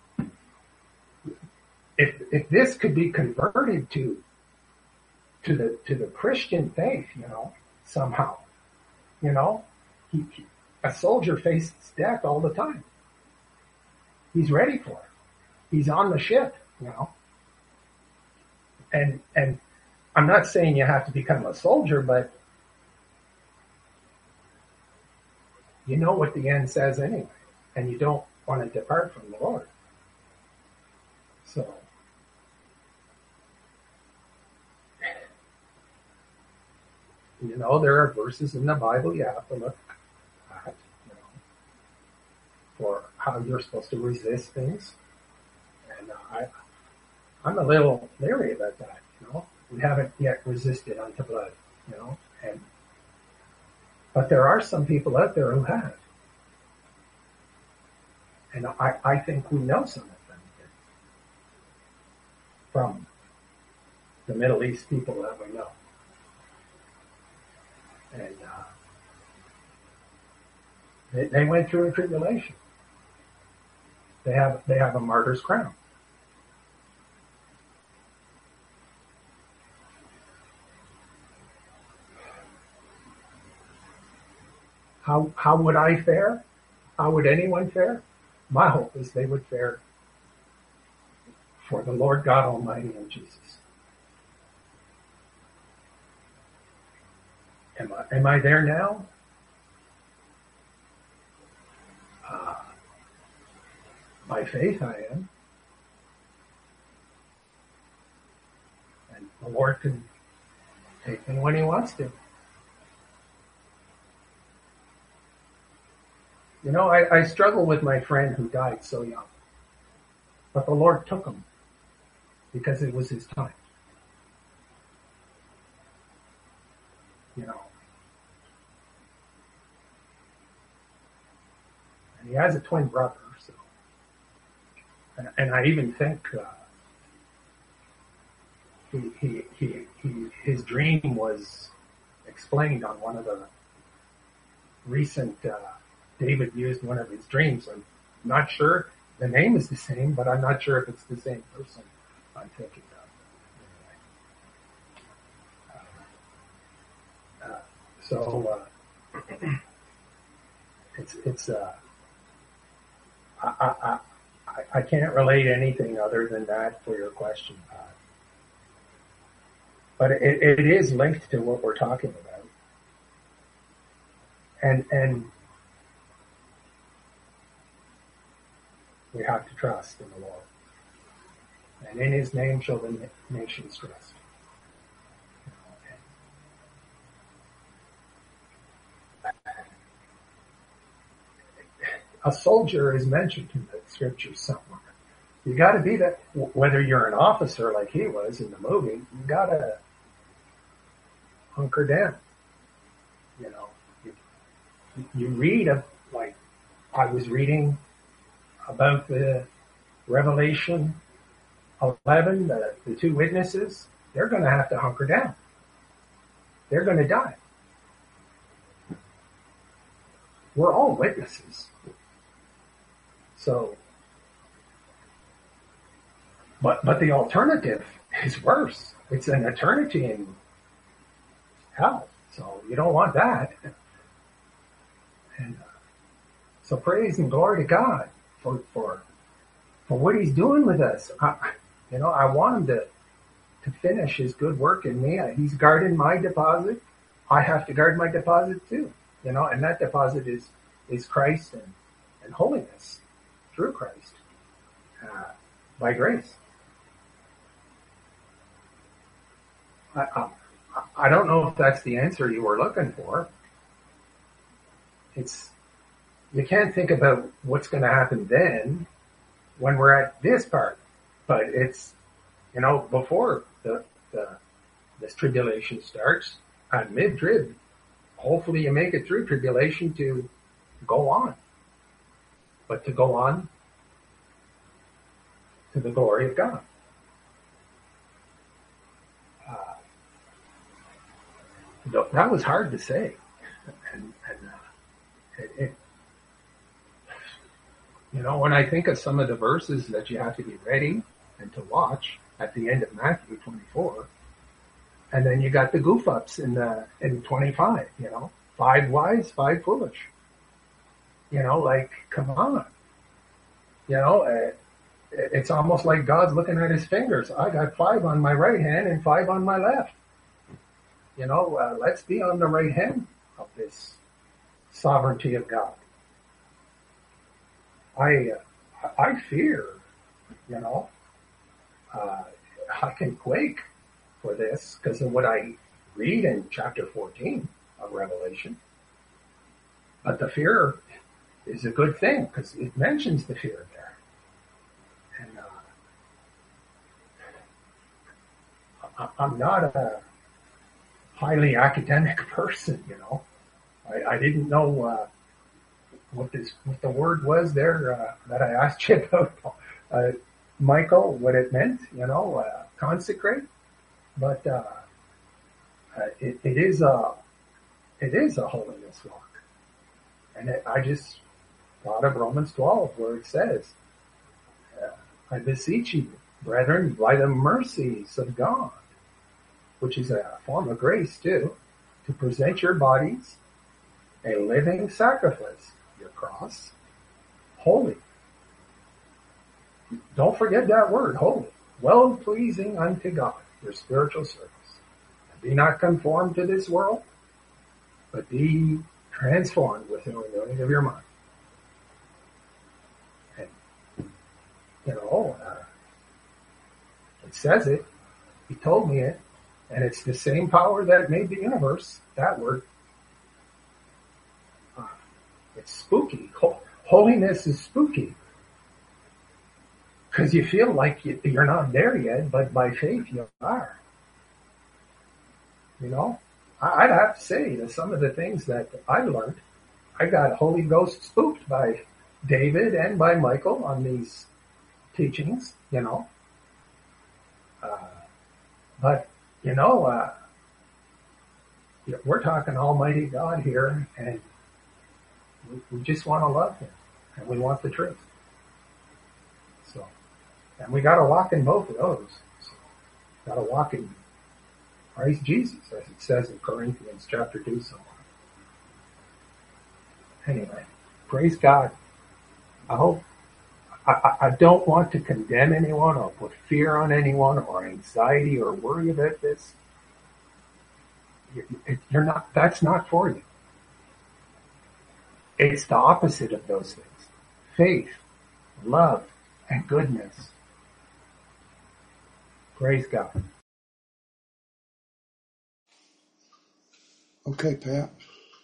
Speaker 4: if this could be converted to the Christian faith, you know, somehow, you know, a soldier faces death all the time. He's ready for it. He's on the ship, you know. And I'm not saying you have to become a soldier, but you know what the end says anyway, and you don't want to depart from the Lord. So, you know, there are verses in the Bible you have to look at, you know, for how you're supposed to resist things. And I'm a little leery about that, you know. We haven't yet resisted unto blood, you know, but there are some people out there who have. And I think we know some of them from the Middle East people that we know. And they went through a tribulation. They have a martyr's crown. How would I fare? How would anyone fare? My hope is they would fare for the Lord God Almighty and Jesus. Am I there now? By faith I am. And the Lord can take me when he wants to. You know, I struggle with my friend who died so young. But the Lord took him because it was his time. You know. And he has a twin brother, so. And I even think his dream was explained on one of the recent. David used one of his dreams. I'm not sure the name is the same, but I'm not sure if it's the same person I'm thinking of. So it's I can't relate anything other than that for your question, but it is linked to what we're talking about, and we have to trust in the Lord, and in his name shall the nations trust. A soldier is mentioned in the scriptures somewhere. You got to be that, whether you're an officer like he was in the movie, you got to hunker down. You know, you read like I was reading about the Revelation 11, the two witnesses. They're going to have to hunker down. They're going to die. We're all witnesses. So, but the alternative is worse. It's an eternity in hell. So you don't want that. And so praise and glory to God for what he's doing with us. I want him to finish his good work in me. He's guarding my deposit. I have to guard my deposit too. You know, and that deposit is Christ and holiness through Christ, by grace. I don't know if that's the answer you were looking for. You can't think about what's going to happen then when we're at this part, but it's, before this tribulation starts, at mid-trib, hopefully you make it through tribulation to go on, but to go on to the glory of God. That was hard to say, and when I think of some of the verses that you have to be ready and to watch at the end of Matthew 24, and then you got the goof ups in 25, 5 wise, 5 foolish, come on, it's almost like God's looking at his fingers. I got 5 on my right hand and 5 on my left. Let's be on the right hand of this sovereignty of God. I fear, I can quake for this because of what I read in chapter 14 of Revelation. But the fear is a good thing because it mentions the fear there. And I'm not a highly academic person, I didn't know what the word was there that I asked you about, Michael, what it meant, consecrate. But it is a holiness walk, and I just thought of Romans 12 where it says, "I beseech you, brethren, by the mercies of God," which is a form of grace too, to present your bodies a living sacrifice, your cross, holy. Don't forget that word, holy. Well pleasing unto God, your spiritual service. Be not conformed to this world, but be transformed with the renewing of your mind. And, it says it. He told me it. And it's the same power that made the universe, that word. It's spooky. Holiness is spooky. Because you feel like you're not there yet, but by faith you are. I'd have to say that some of the things that I learned, I got Holy Ghost spooked by David and by Michael on these teachings, but, we're talking Almighty God here, and we just want to love Him, and we want the truth. So, and we got to walk in both of those. So, got to walk in Christ Jesus, as it says in Corinthians chapter 2 somewhere. Anyway, praise God. I don't want to condemn anyone or put fear on anyone or anxiety or worry about this. That's not for you. It's the opposite of those things. Faith, love, and goodness. Praise God.
Speaker 1: Okay, Pat.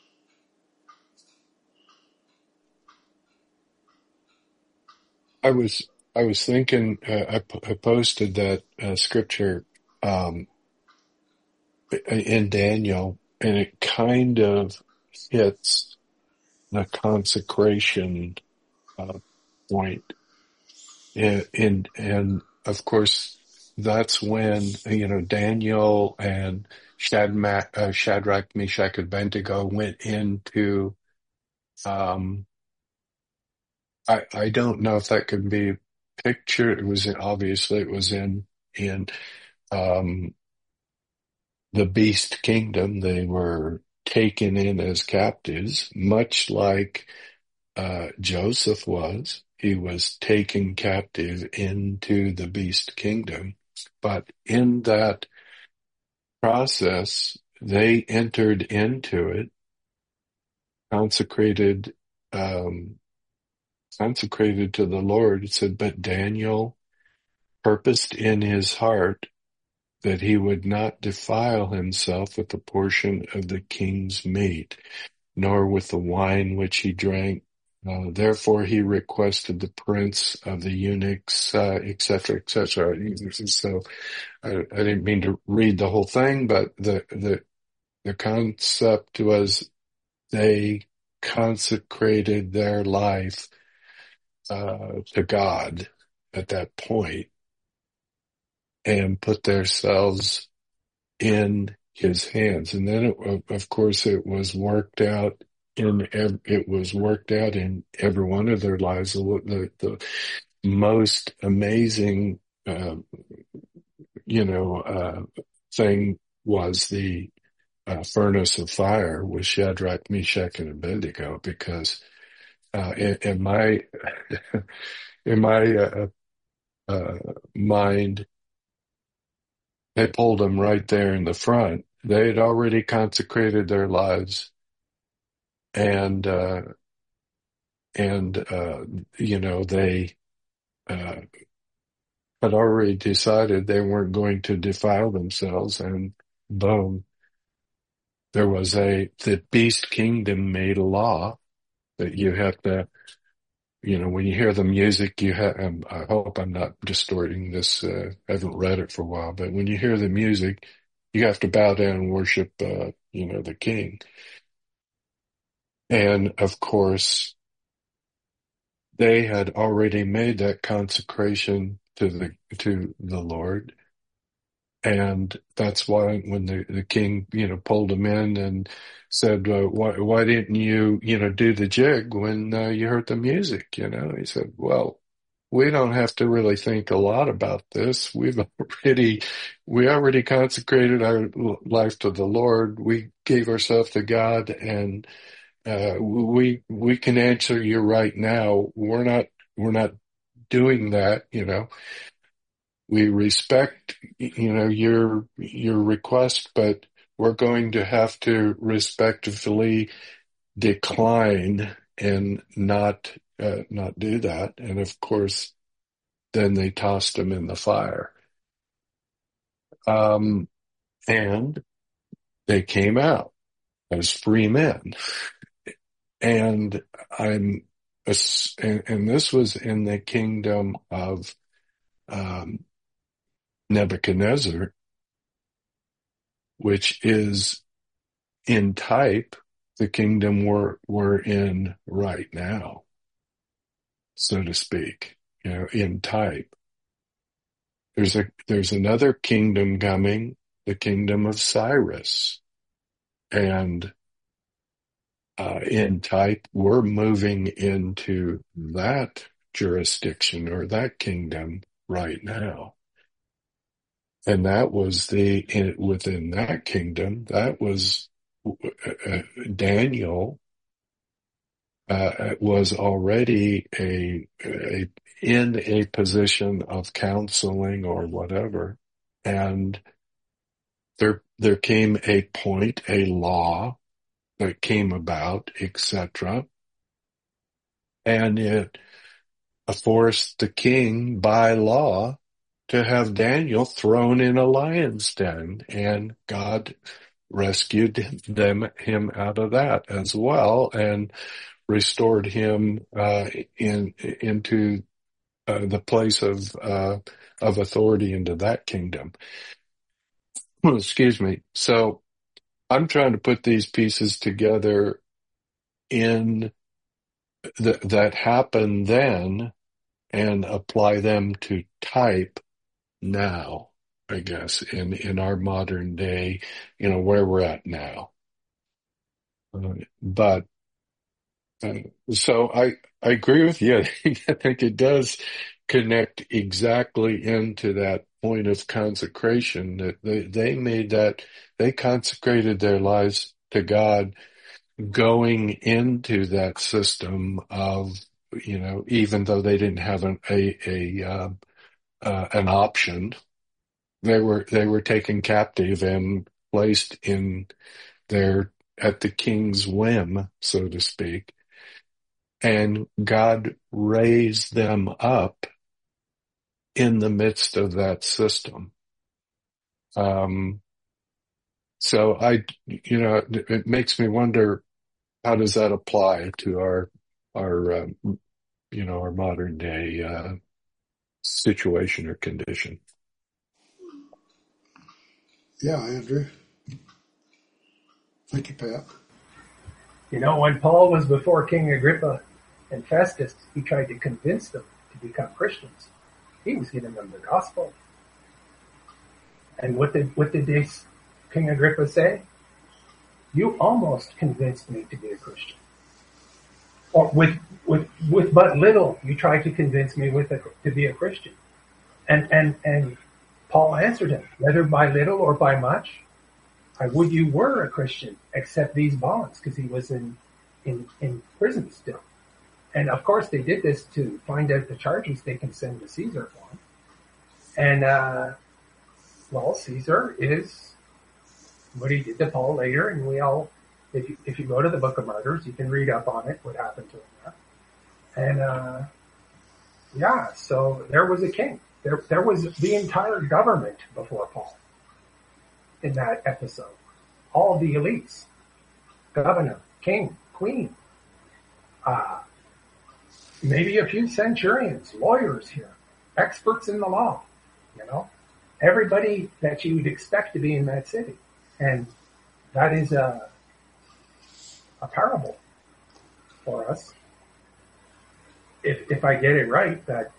Speaker 6: I was thinking, I posted that scripture in Daniel, and it kind of hits the consecration point. And of course, that's when, Daniel and Shadrach, Meshach, and Abednego went into, I don't know if that could be pictured. Obviously it was in the beast kingdom. They were taken in as captives, much like Joseph was. He was taken captive into the beast kingdom. But in that process, they entered into it, consecrated consecrated to the Lord. It said, but Daniel purposed in his heart that he would not defile himself with the portion of the king's meat, nor with the wine which he drank. Therefore he requested the prince of the eunuchs, etc., etc. So I didn't mean to read the whole thing, but the concept was they consecrated their life to God at that point and put themselves in his hands. And then of course it was worked out in every one of their lives. The most amazing thing was the furnace of fire with Shadrach, Meshach, and Abednego, because in my mind, they pulled them right there in the front. They had already consecrated their lives, and they had already decided they weren't going to defile themselves, and boom, there was the beast kingdom made a law that you have to, when you hear the music, I hope I'm not distorting this, I haven't read it for a while, but when you hear the music, you have to bow down and worship, the king. And of course, they had already made that consecration to the Lord. And that's why when the king, pulled him in and said, why didn't you, do the jig when you heard the music? He said, well, we don't have to really think a lot about this. We already consecrated our life to the Lord. We gave ourselves to God, and we can answer you right now. We're not doing that, We respect, your request, but we're going to have to respectfully decline and not do that. And of course, then they tossed him in the fire. And they came out as free men. And this was in the kingdom of Nebuchadnezzar, which is in type the kingdom we're in right now, so to speak, in type. There's another kingdom coming, the kingdom of Cyrus, and in type we're moving into that jurisdiction or that kingdom right now. And that was within that kingdom, that was Daniel was already in a position of counseling or whatever. And there came a point, a law that came about, etc. And it forced the king by law to have Daniel thrown in a lion's den, and God rescued him out of that as well, and restored him into the place of authority into that kingdom. Excuse me. So I'm trying to put these pieces together in that happened then and apply them to type now, I guess, in our modern day, where we're at now. So I agree with you. I think it does connect exactly into that point of consecration, that they consecrated their lives to God going into that system of, even though they didn't have an option, they were taken captive and placed at the king's whim, so to speak. and God raised them up in the midst of that system. So it makes me wonder, how does that apply to our modern day situation or condition?
Speaker 1: Yeah, Andrew. Thank you, Pat.
Speaker 4: When Paul was before King Agrippa and Festus, he tried to convince them to become Christians. He was giving them the gospel. And what did King Agrippa say? You almost convinced me to be a Christian. Or with but little, you tried to convince me to be a Christian. And Paul answered him, whether by little or by much, I would you were a Christian, except these bonds, because he was in prison still. And of course they did this to find out the charges they can send to Caesar for him. And, Caesar is what he did to Paul later, and we all, if you go to the Book of Martyrs, you can read up on it, what happened to him there. And, so there was a king. There was the entire government before Paul in that episode. All the elites, governor, king, queen, maybe a few centurions, lawyers here, experts in the law, everybody that you would expect to be in that city. And that is a parable for us. If I get it right, that,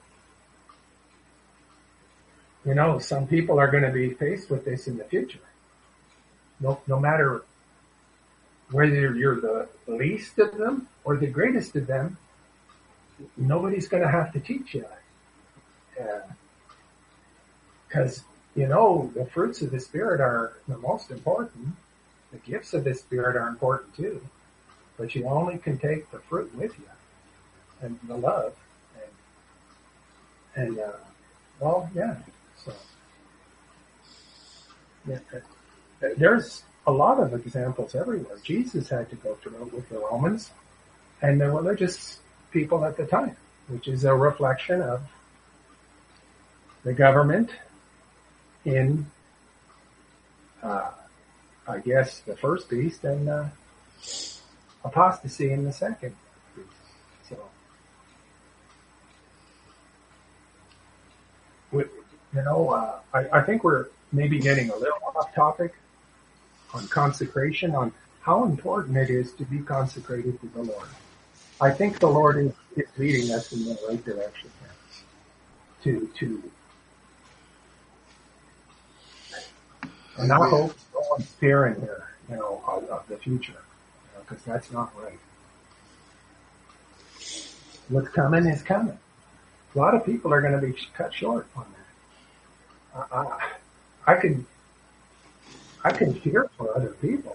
Speaker 4: some people are going to be faced with this in the future. No matter whether you're the least of them or the greatest of them, nobody's going to have to teach you. Because, the fruits of the Spirit are the most important. The gifts of the Spirit are important too. But you only can take the fruit with you and the love. So, there's a lot of examples everywhere. Jesus had to go through it with the Romans and the religious people at the time, which is a reflection of the government in, I guess, the first beast, and apostasy in the second beast. So, I think we're maybe getting a little off topic on consecration, on how important it is to be consecrated to the Lord. I think the Lord is leading us in the right direction here. To not hope no one's fearing here, of the future, because that's not right. What's coming is coming. A lot of people are going to be cut short on that. I can fear for other people.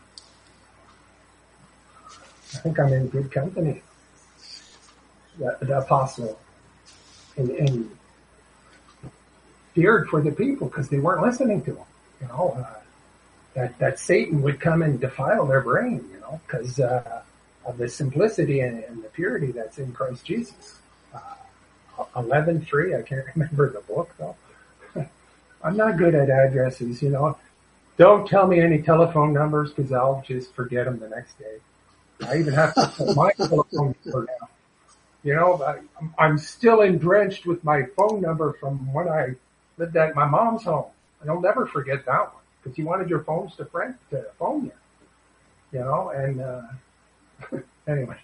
Speaker 4: I think I'm in good company. The apostle and feared for the people because they weren't listening to him. That Satan would come and defile their brain, because of the simplicity and the purity that's in Christ Jesus. 11:3, I can't remember the book though. I'm not good at addresses, Don't tell me any telephone numbers because I'll just forget them the next day. I even have to put my telephone number down. I'm still drenched with my phone number from when I lived at my mom's home. And I'll never forget that one because you wanted your phones to phone you. And anyway,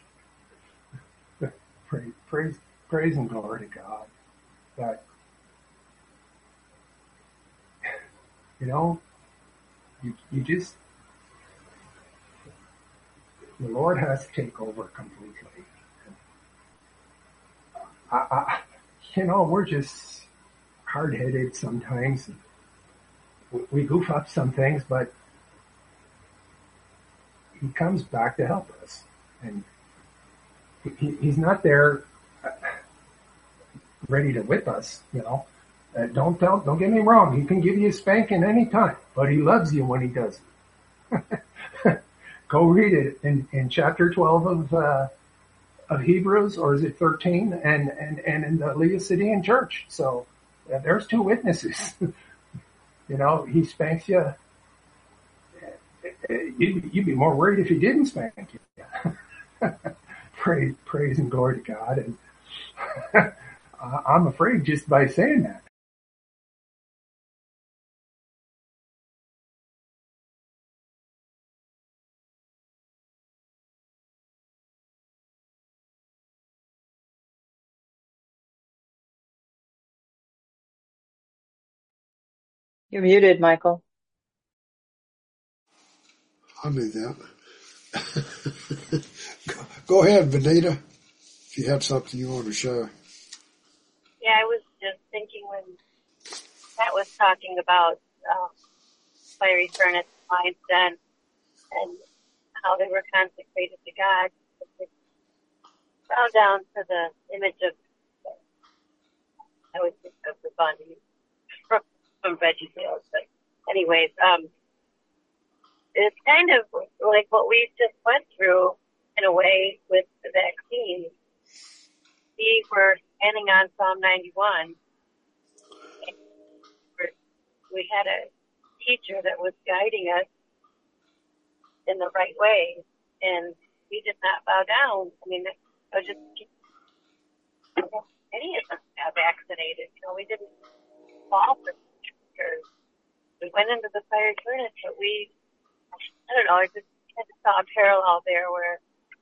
Speaker 4: praise and glory to God that you just, the Lord has to take over completely. We're just hard-headed sometimes. We goof up some things, but he comes back to help us. And he's not there ready to whip us, Don't get me wrong. He can give you a spanking any time, but he loves you when he does it. Go read it in chapter 12 of Hebrews, or is it 13? And in the Laodicean church. So there's two witnesses. He spanks you. You'd be more worried if he didn't spank you. Praise and glory to God. And I'm afraid just by saying that.
Speaker 5: You're muted, Michael.
Speaker 1: I knew that. Go ahead, Vanita, if you had something you wanted to share.
Speaker 10: Yeah, I was just thinking when Pat was talking about fiery furnace mindset and how they were consecrated to God. They bow down to the image of, I would think of the bunny from VeggieTales. But anyways, it's kind of like what we just went through in a way with the vaccine. We were standing on Psalm 91. We had a teacher that was guiding us in the right way, and we did not bow down. I mean, I was just, any of us got vaccinated. We didn't fall for it. We went into the fiery furnace, but I don't know, I just kind of saw a parallel there where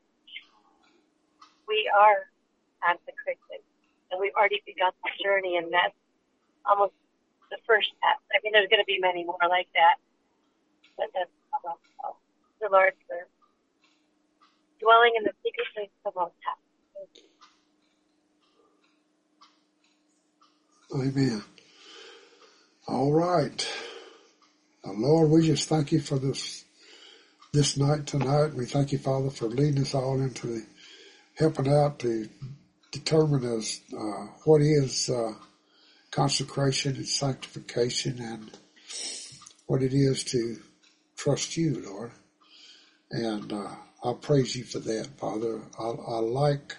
Speaker 10: we are consecrated, and we've already begun the journey, and that's almost the first step. I mean, there's going to be many more like that, but that's the Lord for dwelling in the secret place of the Most High.
Speaker 1: Amen. All right. Now, Lord, we just thank you for this night tonight. We thank you, Father, for leading us all into helping out to determine what is consecration and sanctification, and what it is to trust you, Lord. And I praise you for that, Father. I like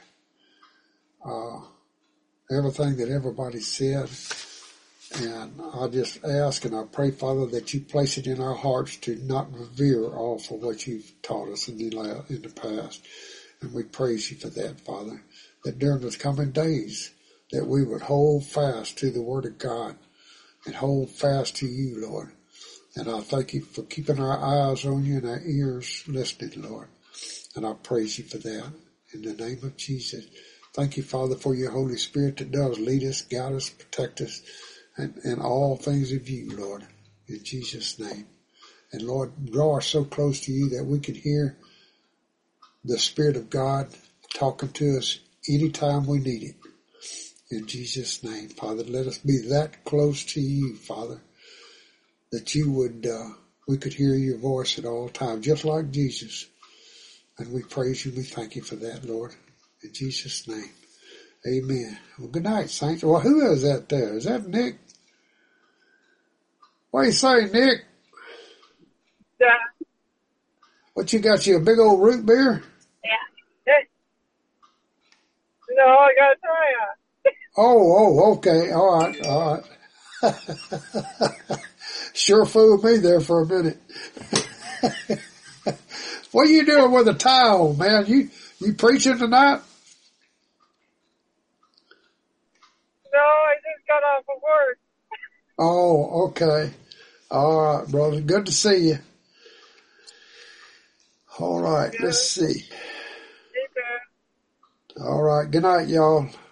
Speaker 1: everything that everybody said, and I just ask and I pray, Father, that you place it in our hearts to not veer off of what you've taught us in the past. And we praise you for that, Father, that during the coming days that we would hold fast to the Word of God and hold fast to you, Lord. And I thank you for keeping our eyes on you and our ears listening, Lord. And I praise you for that in the name of Jesus. Thank you, Father, for your Holy Spirit that does lead us, guide us, protect us, and all things of you, Lord, in Jesus' name. And Lord, draw us so close to you that we can hear the Spirit of God talking to us anytime we need it. In Jesus' name, Father, let us be that close to you, Father, that you would, we could hear your voice at all times, just like Jesus. And we praise you. We thank you for that, Lord. In Jesus' name. Amen. Well, good night, saints. Well, who is that there? Is that Nick? What do you say, Nick?
Speaker 10: Yeah.
Speaker 1: What, you got you a big old root beer?
Speaker 10: Yeah. No, I got to try it.
Speaker 1: Oh, okay. All right. Sure fooled me there for a minute. What are you doing with a towel, man? You preaching tonight?
Speaker 10: No, I just got off of work.
Speaker 1: Oh, okay. All right, brother. Good to see you. All right, let's see.
Speaker 10: Hey, Ben.
Speaker 1: All right. Good night, y'all.